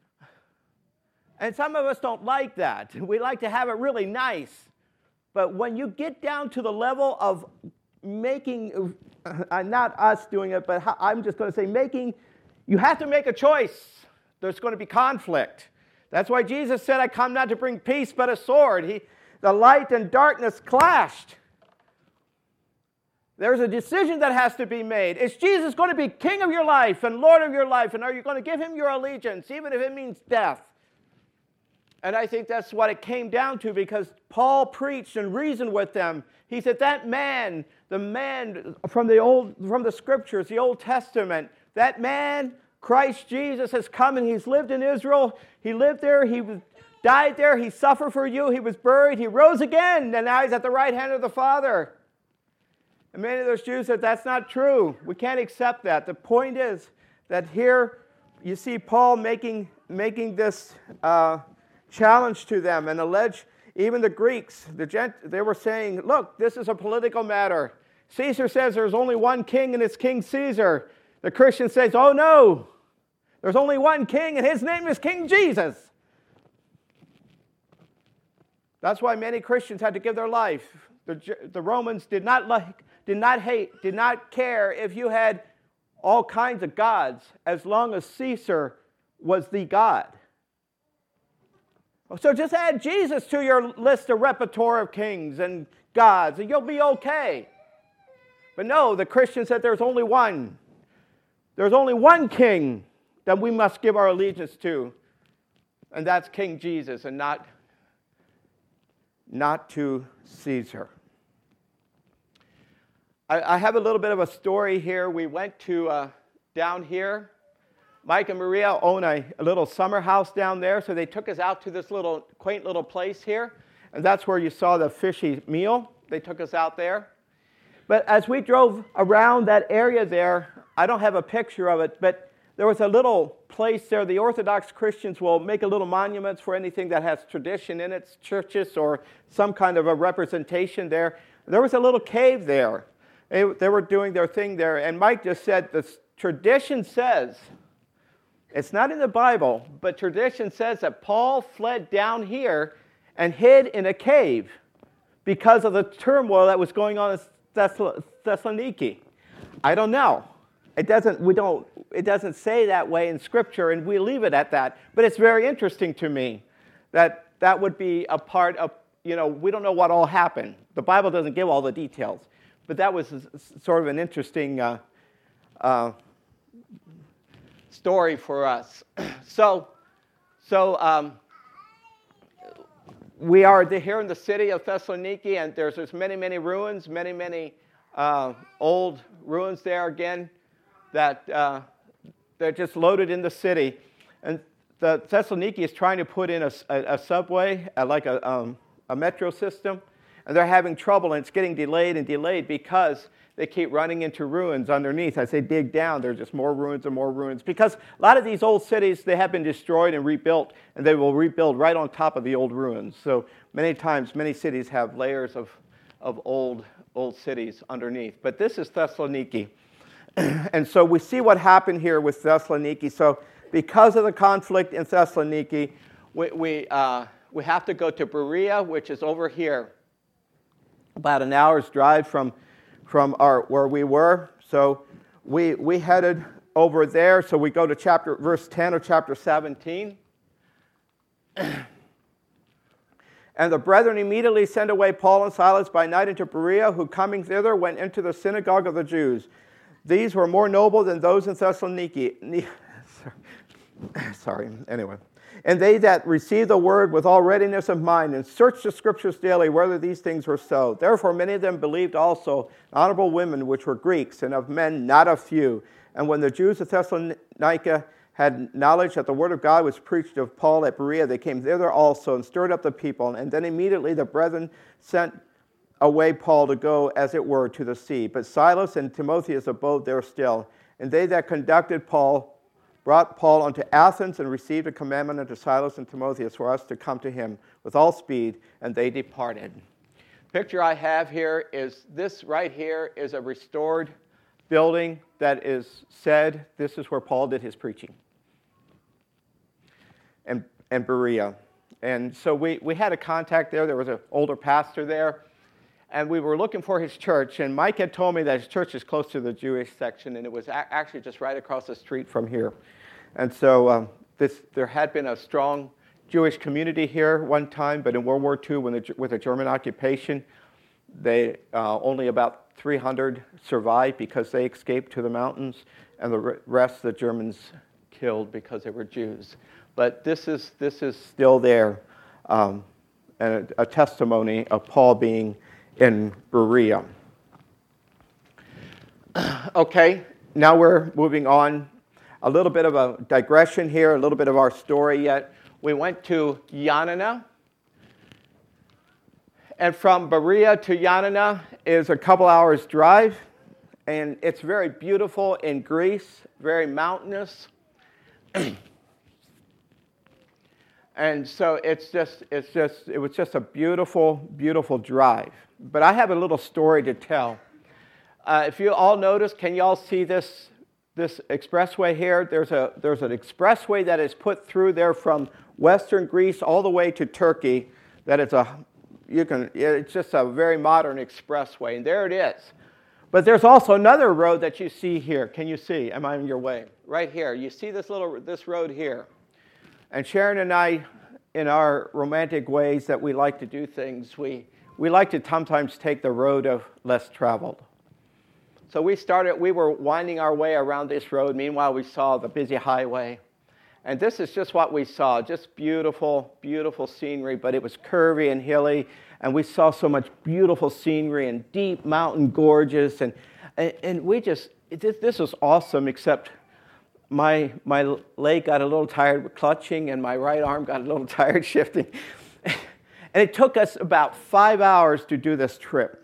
And some of us don't like that. We like to have it really nice. But when you get down to the level of making, uh, not us doing it, but I'm just going to say making, you have to make a choice. There's going to be conflict. That's why Jesus said, I come not to bring peace, but a sword. He, the light and darkness clashed. There's a decision that has to be made. Is Jesus going to be king of your life and Lord of your life? And are you going to give him your allegiance, even if it means death? And I think that's what it came down to, because Paul preached and reasoned with them. He said that man, the man from the old, from the Scriptures, the Old Testament, that man, Christ Jesus, has come and he's lived in Israel. He lived there. He died there. He suffered for you. He was buried. He rose again. And now he's at the right hand of the Father. And many of those Jews said, that's not true. We can't accept that. The point is that here you see Paul making, making this uh, challenge to them, and allege even the Greeks, the gent, they were saying, look, this is a political matter. Caesar says there's only one king, and it's King Caesar. The Christian says, oh no, there's only one king, and his name is King Jesus. That's why many Christians had to give their life. The, the Romans did not like, did not hate, did not care if you had all kinds of gods, as long as Caesar was the God. So just add Jesus to your list of repertoire of kings and gods, and you'll be okay. But no, the Christian said there's only one. There's only one king that we must give our allegiance to, and that's King Jesus, and not, not to Caesar. I, I have a little bit of a story here. We went to uh, down here. Mike and Maria own a, a little summer house down there, so they took us out to this little quaint little place here, and that's where you saw the fishy meal. They took us out there. But as we drove around that area there, I don't have a picture of it, but there was a little place there. The Orthodox Christians will make a little monuments for anything that has tradition in its churches or some kind of a representation there. There was a little cave there. They, they were doing their thing there, and Mike just said the tradition says, it's not in the Bible, but tradition says that Paul fled down here and hid in a cave because of the turmoil that was going on in Thessaloniki. I don't know. It doesn't, we don't, it doesn't say that way in Scripture, and we leave it at that. But it's very interesting to me that that would be a part of, you know, we don't know what all happened. The Bible doesn't give all the details. But that was sort of an interesting uh, uh, story for us. so, so um, we are here in the city of Thessaloniki, and there's, there's many, many ruins, many, many uh, old ruins there again that uh, they're just loaded in the city. And the Thessaloniki is trying to put in a, a, a subway, uh, like a, um, a metro system, and they're having trouble, and it's getting delayed and delayed because they keep running into ruins underneath. As they dig down, there's just more ruins and more ruins. Because a lot of these old cities, they have been destroyed and rebuilt, and they will rebuild right on top of the old ruins. So many times, many cities have layers of, of old, old cities underneath. But this is Thessaloniki. And so we see what happened here with Thessaloniki. So because of the conflict in Thessaloniki, we, we, uh, we have to go to Berea, which is over here, about an hour's drive from from our, where we were. So we, we headed over there. So we go to chapter, verse ten of chapter seventeen. And the brethren immediately sent away Paul and Silas by night into Berea, who coming thither went into the synagogue of the Jews. These were more noble than those in Thessaloniki. Sorry, anyway. And they that received the word with all readiness of mind and searched the scriptures daily whether these things were so. Therefore many of them believed also, honorable women which were Greeks, and of men not a few. And when the Jews of Thessalonica had knowledge that the word of God was preached of Paul at Berea, they came thither also and stirred up the people. And then immediately the brethren sent away Paul to go, as it were, to the sea. But Silas and Timotheus abode there still. And they that conducted Paul brought Paul unto Athens, and received a commandment unto Silas and Timotheus for us to come to him with all speed, and they departed. The picture I have here is this right here is a restored building that is said this is where Paul did his preaching. And, and Berea. And so we, we had a contact there. There was an older pastor there. And we were looking for his church. And Mike had told me that his church is close to the Jewish section. And it was a- actually just right across the street from here. And so um, this, there had been a strong Jewish community here one time. But in World War Two, when the, with the German occupation, they uh, only about three hundred survived because they escaped to the mountains. And the rest the Germans killed because they were Jews. But this is, this is still there. Um, and a, a testimony of Paul being in Berea. Okay, now we're moving on. A little bit of a digression here, a little bit of our story yet. We went to Ioannina. And from Berea to Ioannina is a couple hours drive. And it's very beautiful in Greece, very mountainous. And so it's just, it's just, it was just a beautiful, beautiful drive. But I have a little story to tell. Uh, if you all notice, can you all see this, this expressway here? There's a, there's an expressway that is put through there from western Greece all the way to Turkey. That is a, you can, it's just a very modern expressway, and there it is. But there's also another road that you see here. Can you see? Am I in your way? Right here. You see this little, this road here. And Sharon and I, in our romantic ways that we like to do things, we, we like to sometimes take the road of less traveled. So we started, we were winding our way around this road. Meanwhile, we saw the busy highway. And this is just what we saw, just beautiful, beautiful scenery, but it was curvy and hilly. And we saw so much beautiful scenery and deep mountain gorges. And, and, and we just, this, this was awesome, except My my leg got a little tired with clutching, and my right arm got a little tired shifting. And it took us about five hours to do this trip.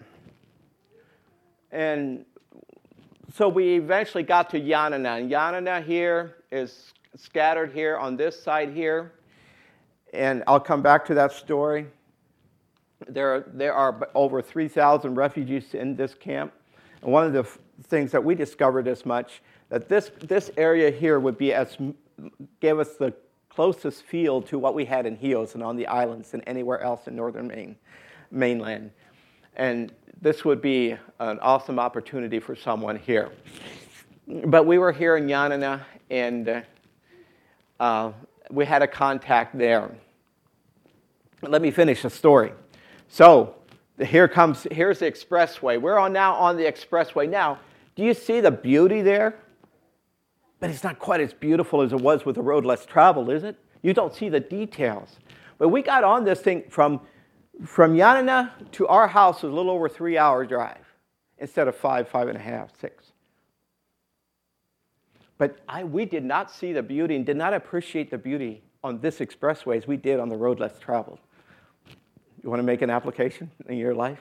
And so we eventually got to Ioannina. And Ioannina here is scattered here on this side here. And I'll come back to that story. There, there are over three thousand refugees in this camp. And one of the f- things that we discovered as much, that this, this area here would be as, gave us the closest feel to what we had in Chios and on the islands than anywhere else in northern Maine, mainland. And this would be an awesome opportunity for someone here. But we were here in Ioannina, and uh, we had a contact there. Let me finish the story. So here comes, here's the expressway. We're on now on the expressway. Now, do you see the beauty there? But it's not quite as beautiful as it was with the road less traveled, is it? You don't see the details. But we got on this thing from, from Ioannina to our house was a little over three hour drive instead of five, five and a half, six. But I, we did not see the beauty and did not appreciate the beauty on this expressway as we did on the road less traveled. You want to make an application in your life?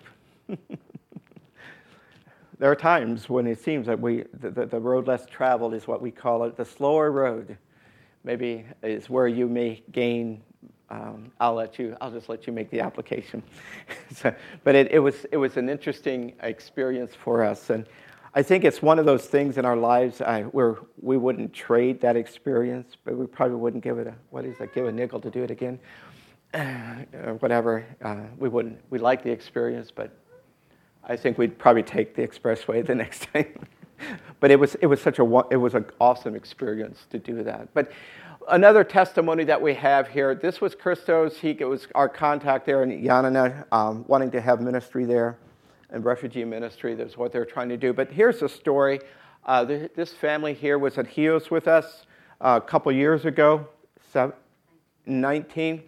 There are times when it seems that we the, the, the road less traveled is what we call it, the slower road. Maybe is where you may gain. Um, I'll let you. I'll just let you make the application. so, but it, it was it was an interesting experience for us, and I think it's one of those things in our lives I, where we wouldn't trade that experience, but we probably wouldn't give it a what is that? Give a nickel to do it again, uh, whatever. Uh, we wouldn't. We like the experience, but I think we'd probably take the expressway the next time. But it was it was such a it was an awesome experience to do that. But another testimony that we have here. This was Christos. He was our contact there in Yanina, um, wanting to have ministry there, and refugee ministry. That's what they're trying to do. But here's the story. Uh, the, this family here was at Hios with us uh, a couple years ago, nineteen.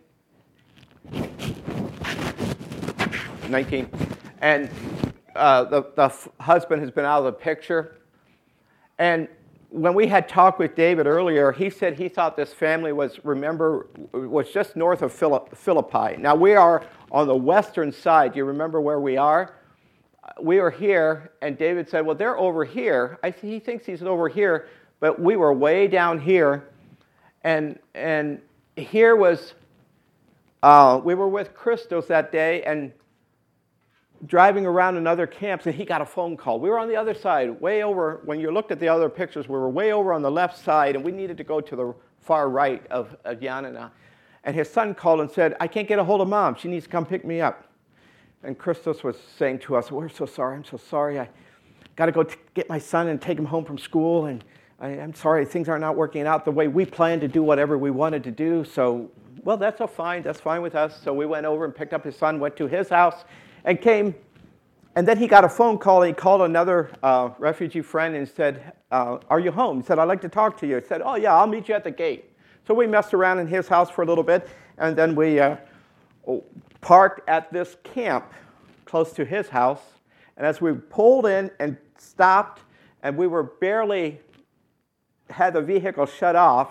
nineteen. And uh, the, the f- husband has been out of the picture. And when we had talked with David earlier, he said he thought this family was, remember, was just north of Philippi. Now, we are on the western side. Do you remember where we are? We are here, and David said, well, they're over here. I th- he thinks he's over here, but we were way down here. And, and here was, uh, we were with Christos that day, and driving around in other camps, and he got a phone call. We were on the other side, way over. When you looked at the other pictures, we were way over on the left side, and we needed to go to the far right of, of Yanina. And his son called and said, I can't get a hold of Mom. She needs to come pick me up. And Christos was saying to us, we're so sorry. I'm so sorry. I got to go t- get my son and take him home from school, and I, I'm sorry. Things are not working out the way we planned to do whatever we wanted to do. So, well, that's all fine. That's fine with us. So we went over and picked up his son, went to his house, and came, and then he got a phone call. He called another uh, refugee friend and said, uh, are you home? He said, I'd like to talk to you. He said, oh, yeah, I'll meet you at the gate. So we messed around in his house for a little bit, and then we uh, parked at this camp close to his house. And as we pulled in and stopped, and we were barely had the vehicle shut off,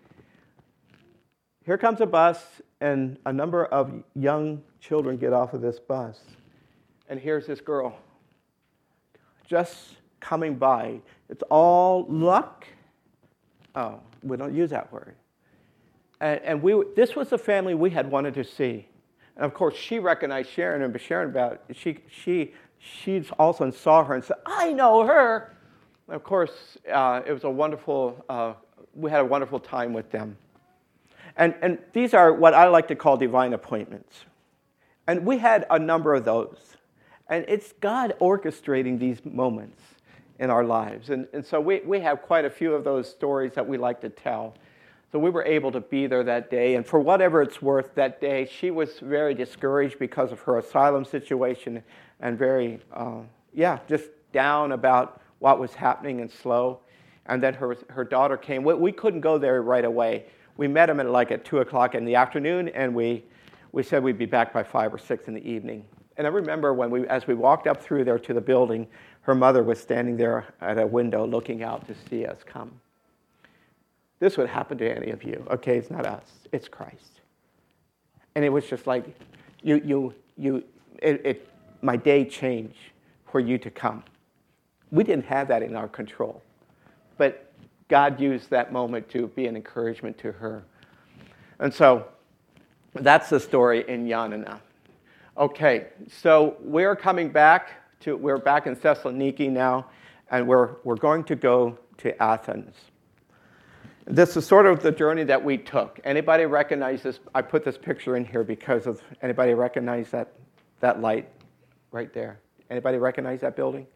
here comes a bus, and a number of young children get off of this bus. And here's this girl just coming by. It's all luck. Oh, we don't use that word. And, and we this was the family we had wanted to see. And of course, she recognized Sharon, and Sharon about she she she also saw her and said, "I know her." And of course, uh, it was a wonderful. Uh, we had a wonderful time with them. And and these are what I like to call divine appointments. And we had a number of those. And it's God orchestrating these moments in our lives. And, and so we, we have quite a few of those stories that we like to tell. So we were able to be there that day. And for whatever it's worth, that day, she was very discouraged because of her asylum situation and very, uh, yeah, just down about what was happening and slow. And then her, her daughter came. We, we couldn't go there right away. We met him at like at two o'clock in the afternoon, and we, we said we'd be back by five or six in the evening. And I remember when we, as we walked up through there to the building, her mother was standing there at a window looking out to see us come. This would happen to any of you. Okay, it's not us. It's Christ. And it was just like, you, you, you. It, it, my day changed for you to come. We didn't have that in our control, but God used that moment to be an encouragement to her. And so that's the story in Yanina. Okay, so we're coming back to, we're back in Thessaloniki now, and we're, we're going to go to Athens. This is sort of the journey that we took. Anybody recognize this? I put this picture in here because of, anybody recognize that, that light right there? Anybody recognize that building?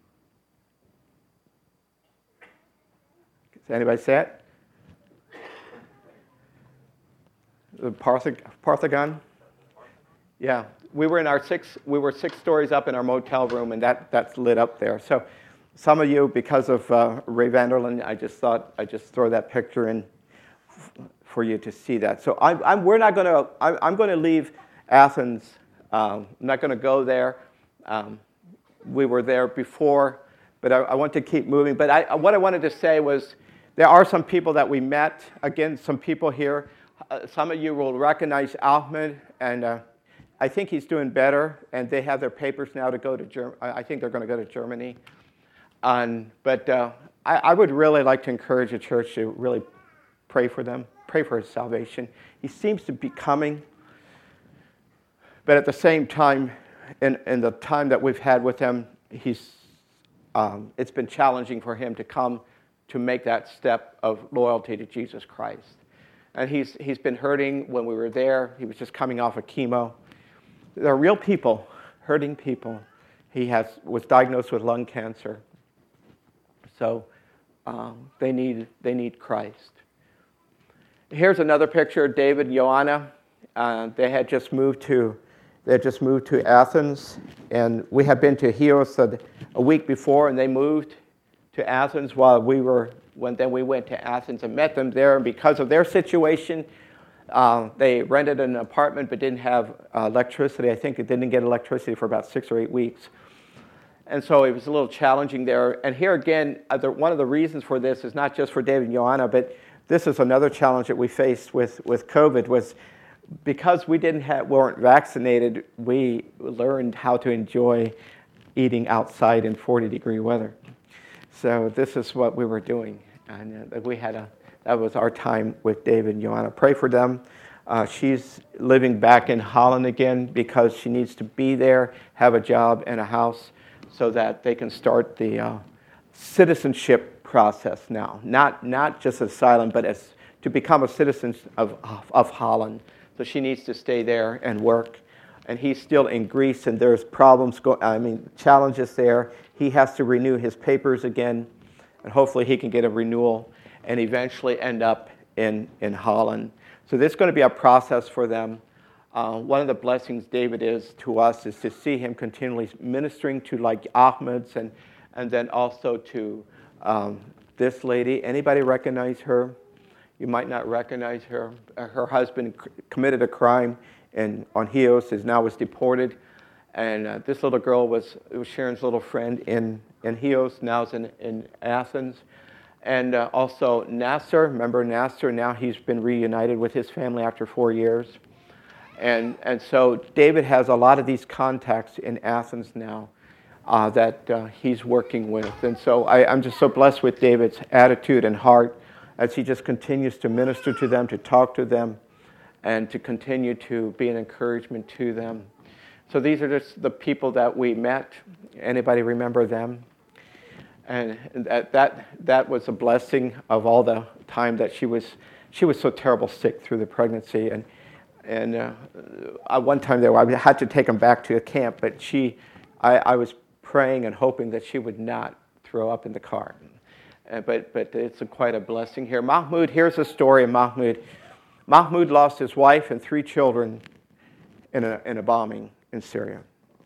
Does anybody see it? The Partheg- Parthenon? Yeah, we were in our six. We were six stories up in our motel room, and that that's lit up there. So, some of you, because of uh, Ray Vanderland, I just thought I'd just throw that picture in f- for you to see that. So, I'm, I'm we're not going to. I'm, I'm going to leave Athens. Um, I'm not going to go there. Um, we were there before, but I, I want to keep moving. But I, what I wanted to say was, There are some people that we met. Again, some people here. Uh, some of you will recognize Ahmed, and uh, I think he's doing better. And they have their papers now to go to Germany. I think they're going to go to Germany. Um, but uh, I, I would really like to encourage the church to really pray for them, pray for his salvation. He seems to be coming. But at the same time, in, in the time that we've had with him, he's, um, it's been challenging for him to come to make that step of loyalty to Jesus Christ. And he's, he's been hurting when we were there. He was just coming off of chemo. There are real people, hurting people. He has, was diagnosed with lung cancer. So um, they need, they need Christ. Here's another picture of David and Joanna. Uh, they had just moved to They had just moved to Athens, and we had been to Chios a, a week before, and they moved to Athens while we were, when then we went to Athens and met them there. And because of their situation, uh, they rented an apartment but didn't have uh, electricity. I think it didn't get electricity for about six or eight weeks. And so it was a little challenging there. And here again, uh, the, one of the reasons for this is not just for David and Joanna, but this is another challenge that we faced with, with COVID, was because we didn't have, weren't vaccinated, we learned how to enjoy eating outside in forty degree weather. So this is what we were doing. And uh, we had a, that was our time with David and Joanna. Pray for them. Uh, she's living back in Holland again because she needs to be there, have a job and a house so that they can start the uh, citizenship process now. Not, not just asylum, but as to become a citizen of, of, of Holland. So she needs to stay there and work. And he's still in Greece, and there's problems, go- I mean, challenges there. He has to renew his papers again, and hopefully he can get a renewal and eventually end up in, in Holland. So this is going to be a process for them. Uh, one of the blessings David is to us is to see him continually ministering to like Ahmed's and, and then also to um, this lady. Anybody recognize her? You might not recognize her. Her husband c- committed a crime in, on Chios, is now was deported. And uh, this little girl was, was Sharon's little friend in, in Chios, now is in, in Athens. And uh, also Nasser, remember Nasser? Now he's been reunited with his family after four years. And, and so David has a lot of these contacts in Athens now uh, that uh, he's working with. And so I, I'm just so blessed with David's attitude and heart as he just continues to minister to them, to talk to them, and to continue to be an encouragement to them. So these are just the people that we met. Anybody remember them? And that that, that was a blessing of all the time that she was she was so terrible sick through the pregnancy. And and uh, at one time there, I had to take them back to a camp, but she, I, I was praying and hoping that she would not throw up in the car. Uh, but but it's a, quite a blessing here. Mahmoud, here's a story of Mahmoud. Mahmoud lost his wife and three children in a in a bombing in Syria.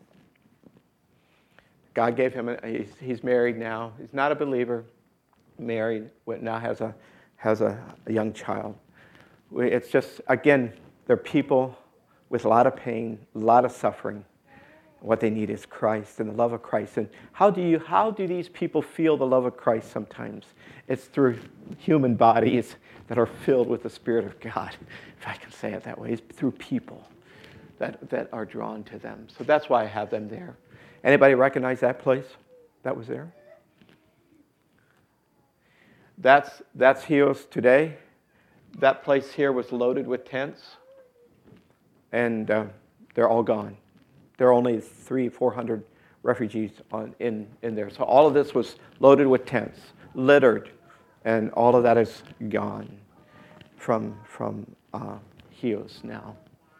God gave him a, he's, he's married now. He's not a believer, married, now has a has a, a young child. It's just, again, they're people with a lot of pain, a lot of suffering. What they need is Christ and the love of Christ. And how do you how do these people feel the love of Christ sometimes? It's through human bodies that are filled with the Spirit of God, if I can say it that way. It's through people that, that are drawn to them. So that's why I have them there. Anybody recognize that place that was there? That's, that's Chios today. That place here was loaded with tents, and uh, they're all gone. There are only three, four hundred refugees on, in, in there. So all of this was loaded with tents, littered, and all of that is gone from, from uh, Chios now.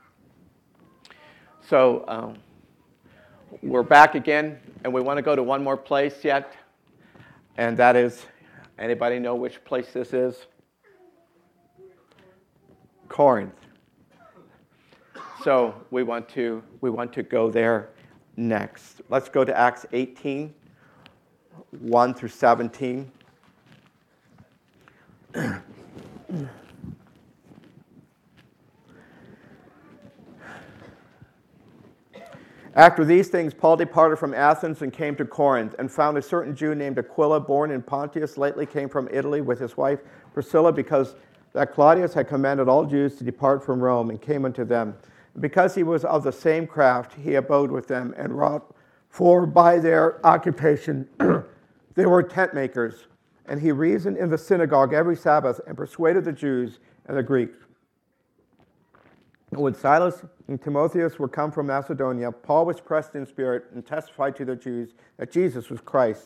So um, we're back again, and we want to go to one more place yet, and that is, anybody know which place this is? Corinth. So we want to we want to go there next. Let's go to Acts eighteen, one through seventeen. After these things, Paul departed from Athens and came to Corinth, and found a certain Jew named Aquila, born in Pontus, lately came from Italy with his wife Priscilla, because that Claudius had commanded all Jews to depart from Rome, and came unto them. Because he was of the same craft, he abode with them, and wrought, for by their occupation they were tent makers. And he reasoned in the synagogue every Sabbath, and persuaded the Jews and the Greeks. When Silas and Timotheus were come from Macedonia, Paul was pressed in spirit and testified to the Jews that Jesus was Christ.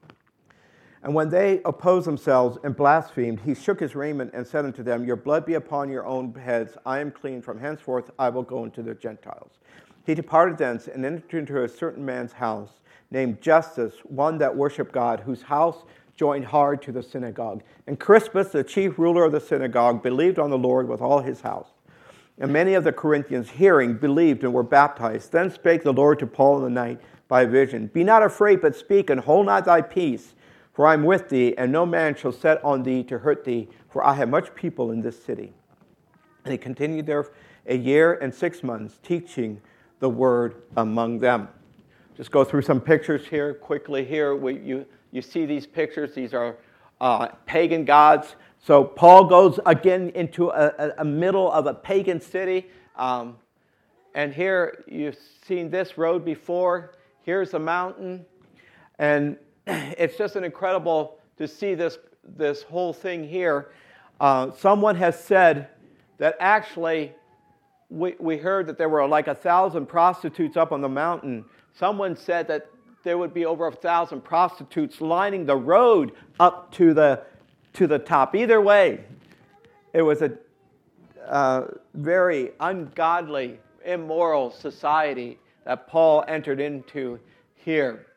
And when they opposed themselves and blasphemed, he shook his raiment and said unto them, Your blood be upon your own heads. I am clean. From henceforth I will go into the Gentiles. He departed thence and entered into a certain man's house, named Justus, one that worshipped God, whose house joined hard to the synagogue. And Crispus, the chief ruler of the synagogue, believed on the Lord with all his house. And many of the Corinthians, hearing, believed and were baptized. Then spake the Lord to Paul in the night by a vision, Be not afraid, but speak, and hold not thy peace, for I am with thee, and no man shall set on thee to hurt thee, for I have much people in this city. And he continued there a year and six months, teaching the word among them. Just go through some pictures here quickly. Here, we, you, you see these pictures. These are uh, pagan gods. So Paul goes again into a, a, a middle of a pagan city. Um, and here you've seen this road before. Here's a mountain. And it's just an incredible to see this, this whole thing here. Uh, someone has said that actually we, we heard that there were like a thousand prostitutes up on the mountain. Someone said that there would be over a thousand prostitutes lining the road up to the to the top. Either way, it was a uh, very ungodly, immoral society that Paul entered into here.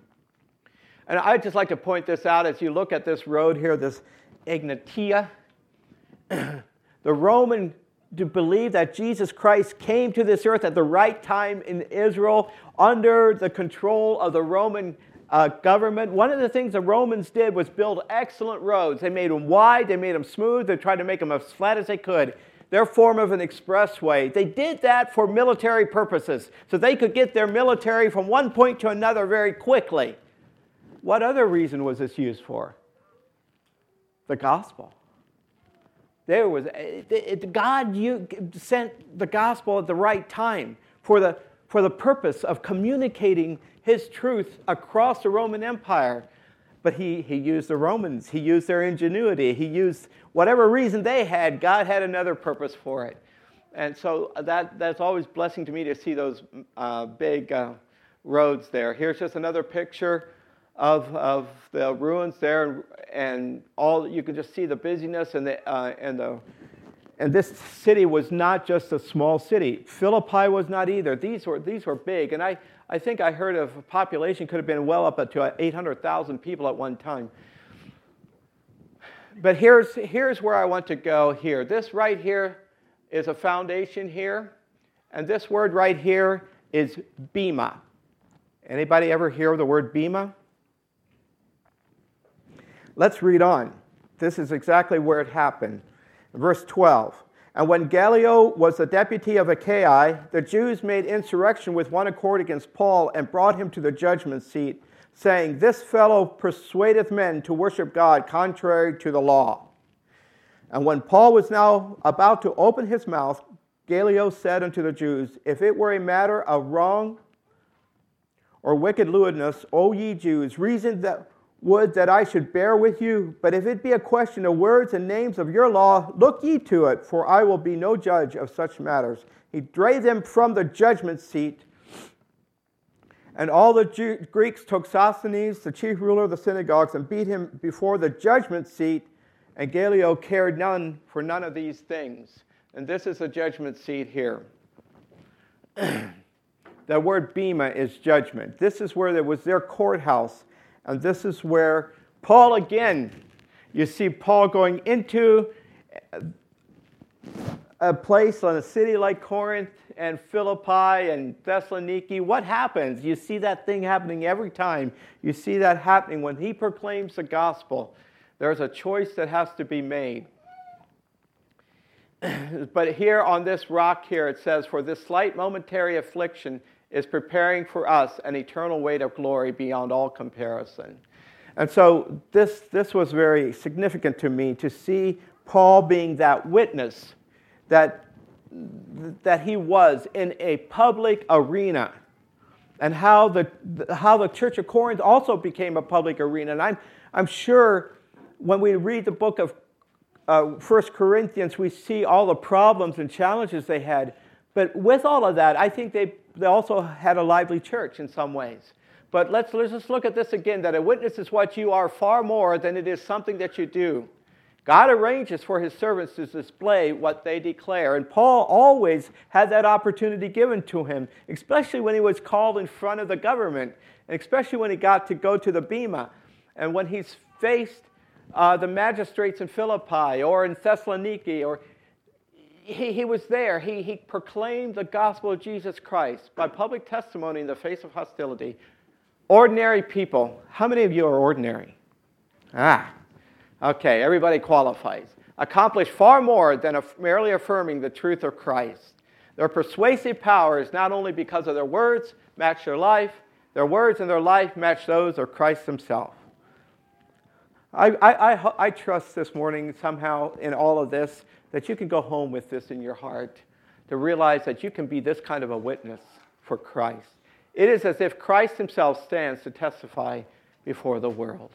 And I'd just like to point this out as you look at this road here, this Egnatia. The Roman to believe that Jesus Christ came to this earth at the right time in Israel under the control of the Roman uh, government. One of the things the Romans did was build excellent roads. They made them wide, they made them smooth, they tried to make them as flat as they could. Their form of an expressway. They did that for military purposes, so they could get their military from one point to another very quickly. What other reason was this used for? The gospel. There was it, it, God you, sent the gospel at the right time for the for the purpose of communicating His truth across the Roman Empire. But he, he used the Romans. He used their ingenuity. He used whatever reason they had. God had another purpose for it. And so that that's always a blessing to me to see those uh, big uh, roads there. Here's just another picture of of the ruins there, and, and all you can just see the busyness and the uh, and the and this city was not just a small city. Philippi was not either. These were these were big, and I, I think I heard of a population could have been well up to eight hundred thousand people at one time. But here's here's where I want to go here. This right here is a foundation here, and this word right here is bema. Anybody ever hear the word bema? Let's read on. This is exactly where it happened. Verse twelve. And when Gallio was the deputy of Achaia, the Jews made insurrection with one accord against Paul and brought him to the judgment seat, saying, This fellow persuadeth men to worship God contrary to the law. And when Paul was now about to open his mouth, Gallio said unto the Jews, If it were a matter of wrong or wicked lewdness, O ye Jews, reason that would that I should bear with you, but if it be a question of words and names of your law, look ye to it, for I will be no judge of such matters. He drave them from the judgment seat, and all the Jew- Greeks took Sosthenes, the chief ruler of the synagogues, and beat him before the judgment seat, and Gallio cared none for none of these things. And this is the judgment seat here. The word bema is judgment. This is where there was their courthouse. And this is where Paul, again, you see Paul going into a place in a city like Corinth and Philippi and Thessaloniki. What happens? You see that thing happening every time. You see that happening when he proclaims the gospel. There's a choice that has to be made. But here on this rock here, it says, For this slight momentary affliction is preparing for us an eternal weight of glory beyond all comparison. And so this, this was very significant to me, to see Paul being that witness that, that he was in a public arena, and how the, how the Church of Corinth also became a public arena. And I'm, I'm sure when we read the book of uh, First Corinthians, we see all the problems and challenges they had. But with all of that, I think they, they also had a lively church in some ways. But let's, let's just look at this again, that a witness is what you are far more than it is something that you do. God arranges for his servants to display what they declare. And Paul always had that opportunity given to him, especially when he was called in front of the government, and especially when he got to go to the Bema, and when he's faced uh, the magistrates in Philippi or in Thessaloniki, or he, he was there. He, he proclaimed the gospel of Jesus Christ by public testimony in the face of hostility. Ordinary people. How many of you are ordinary? Ah. Okay, everybody qualifies. Accomplish far more than merely affirming the truth of Christ. Their persuasive power is not only because of their words match their life, their words and their life match those of Christ himself. I, I, I, I trust this morning somehow in all of this that you can go home with this in your heart, to realize that you can be this kind of a witness for Christ. It is as if Christ himself stands to testify before the world.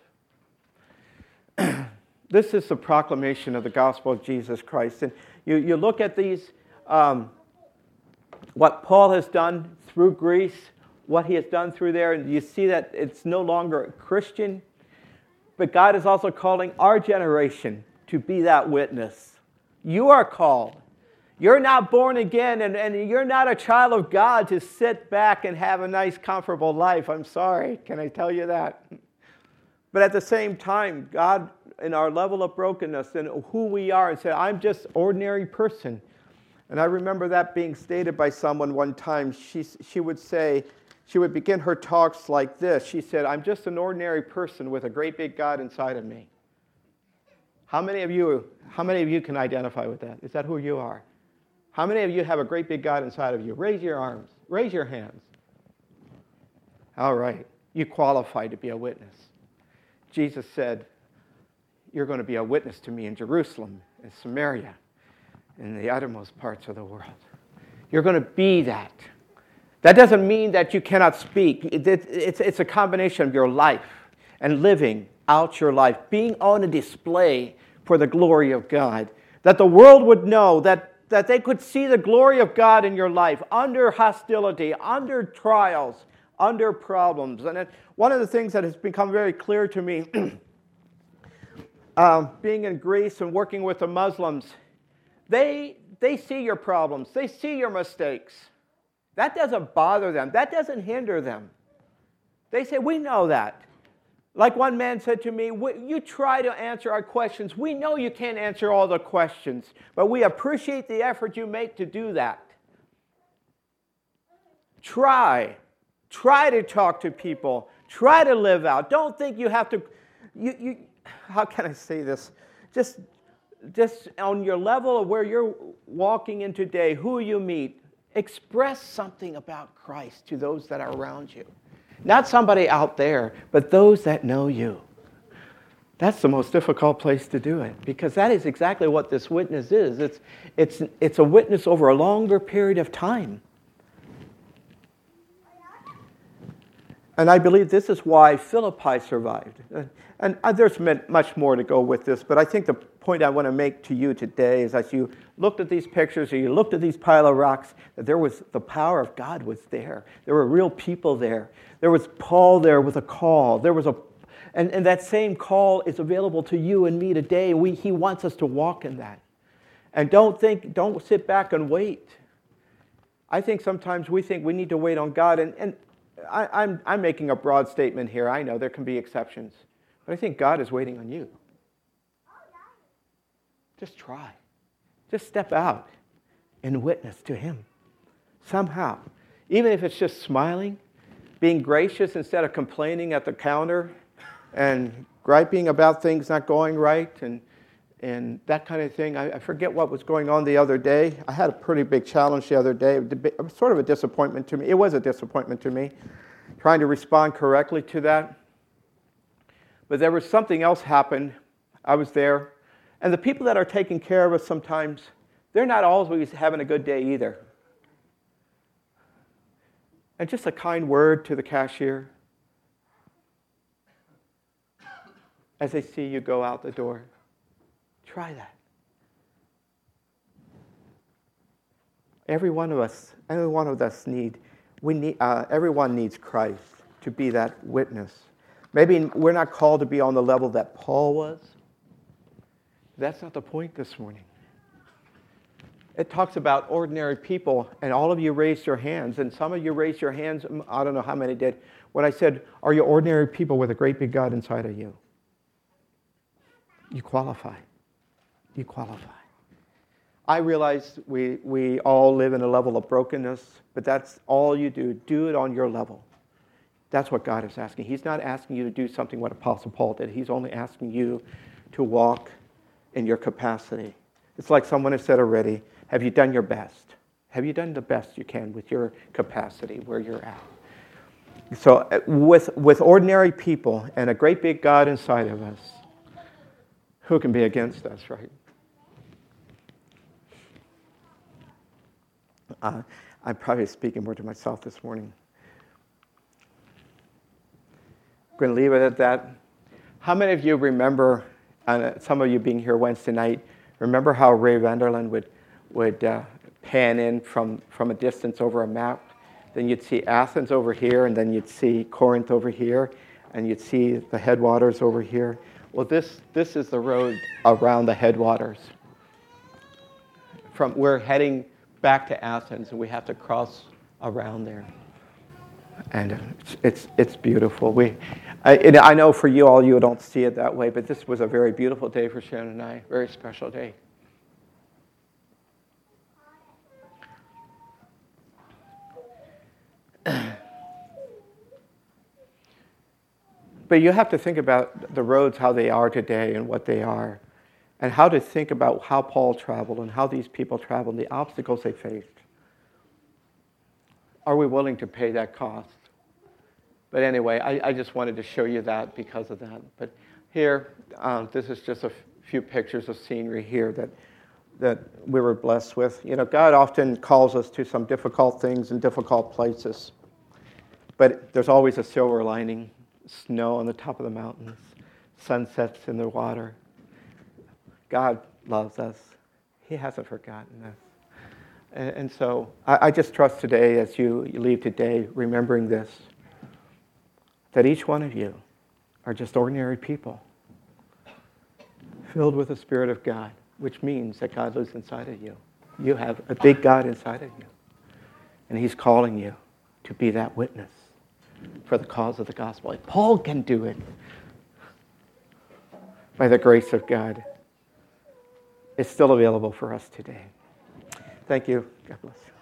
This is the proclamation of the gospel of Jesus Christ. And you, you look at these, um, what Paul has done through Greece, what he has done through there, and you see that it's no longer a Christian, but God is also calling our generation to be that witness. You are called. You're not born again, and, and you're not a child of God to sit back and have a nice, comfortable life. I'm sorry, can I tell you that? But at the same time, God, in our level of brokenness and who we are, and said, I'm just an ordinary person. And I remember that being stated by someone one time. She, she would say, she would begin her talks like this. She said, I'm just an ordinary person with a great big God inside of me. How many of you, how many of you can identify with that? Is that who you are? How many of you have a great big God inside of you? Raise your arms. Raise your hands. All right. You qualify to be a witness. Jesus said, you're going to be a witness to me in Jerusalem, in Samaria, in the uttermost parts of the world. You're going to be that. That doesn't mean that you cannot speak. It, it, it's, it's a combination of your life and living out your life, being on a display for the glory of God, that the world would know, that, that they could see the glory of God in your life under hostility, under trials, under problems. And it, one of the things that has become very clear to me, um, being in Greece and working with the Muslims, they, they see your problems. They see your mistakes. That doesn't bother them. That doesn't hinder them. They say, we know that. Like one man said to me, you try to answer our questions. We know you can't answer all the questions, but we appreciate the effort you make to do that. Try. Try to talk to people. Try to live out. Don't think you have to, you, you, how can I say this? Just, just on your level of where you're walking in today, who you meet, express something about Christ to those that are around you. Not somebody out there, but those that know you. That's the most difficult place to do it, because that is exactly what this witness is. It's, it's, it's a witness over a longer period of time. And I believe this is why Philippi survived. And there's much more to go with this, but I think the point I want to make to you today is as you looked at these pictures or you looked at these pile of rocks, that there was the power of God was there. There were real people there. There was Paul there with a call. There was a, and, and that same call is available to you and me today. We, he wants us to walk in that. And don't think, don't sit back and wait. I think sometimes we think we need to wait on God, and, and I, I'm, I'm making a broad statement here. I know there can be exceptions. But I think God is waiting on you. Just try. Just step out and witness to him. Somehow. Even if it's just smiling, being gracious instead of complaining at the counter, and griping about things not going right. And and that kind of thing. I, I forget what was going on the other day. I had a pretty big challenge the other day. It was sort of a disappointment to me. It was a disappointment to me, trying to respond correctly to that. But there was something else happened. I was there. And the people that are taking care of us sometimes, they're not always having a good day either. And just a kind word to the cashier as they see you go out the door. Try that. Every one of us, every one of us need, we need, uh, everyone needs Christ to be that witness. Maybe we're not called to be on the level that Paul was. That's not the point this morning. It talks about ordinary people, and all of you raised your hands, and some of you raised your hands, I don't know how many did, when I said, are you ordinary people with a great big God inside of you? You qualify. You qualify. I realize we, we all live in a level of brokenness, but that's all you do. Do it on your level. That's what God is asking. He's not asking you to do something what Apostle Paul did. He's only asking you to walk in your capacity. It's like someone has said already, have you done your best? Have you done the best you can with your capacity where you're at? So with, with ordinary people and a great big God inside of us, who can be against us, right? Uh, I'm probably speaking more to myself this morning. I'm going to leave it at that. How many of you remember, uh, some of you being here Wednesday night, remember how Ray Vanderland would, would uh, pan in from, from a distance over a map? Then you'd see Athens over here, and then you'd see Corinth over here, and you'd see the headwaters over here. Well, this, this is the road around the headwaters. From, we're heading back to Athens, and we have to cross around there. And it's it's, it's beautiful. We, I, and I know for you all, you don't see it that way, but this was a very beautiful day for Shannon and I, very special day. But you have to think about the roads, how they are today and what they are, and how to think about how Paul traveled and how these people traveled, and the obstacles they faced. Are we willing to pay that cost? But anyway, I, I just wanted to show you that because of that. But here, um, this is just a f- few pictures of scenery here that that we were blessed with. You know, God often calls us to some difficult things in difficult places. But there's always a silver lining. Snow on the top of the mountains, sunsets in the water. God loves us. He hasn't forgotten us. And, and so I, I just trust today, as you, you leave today, remembering this, that each one of you are just ordinary people, filled with the Spirit of God, which means that God lives inside of you. You have a big God inside of you. And He's calling you to be that witness for the cause of the gospel. Paul can do it by the grace of God. It's still available for us today. Thank you. God bless you.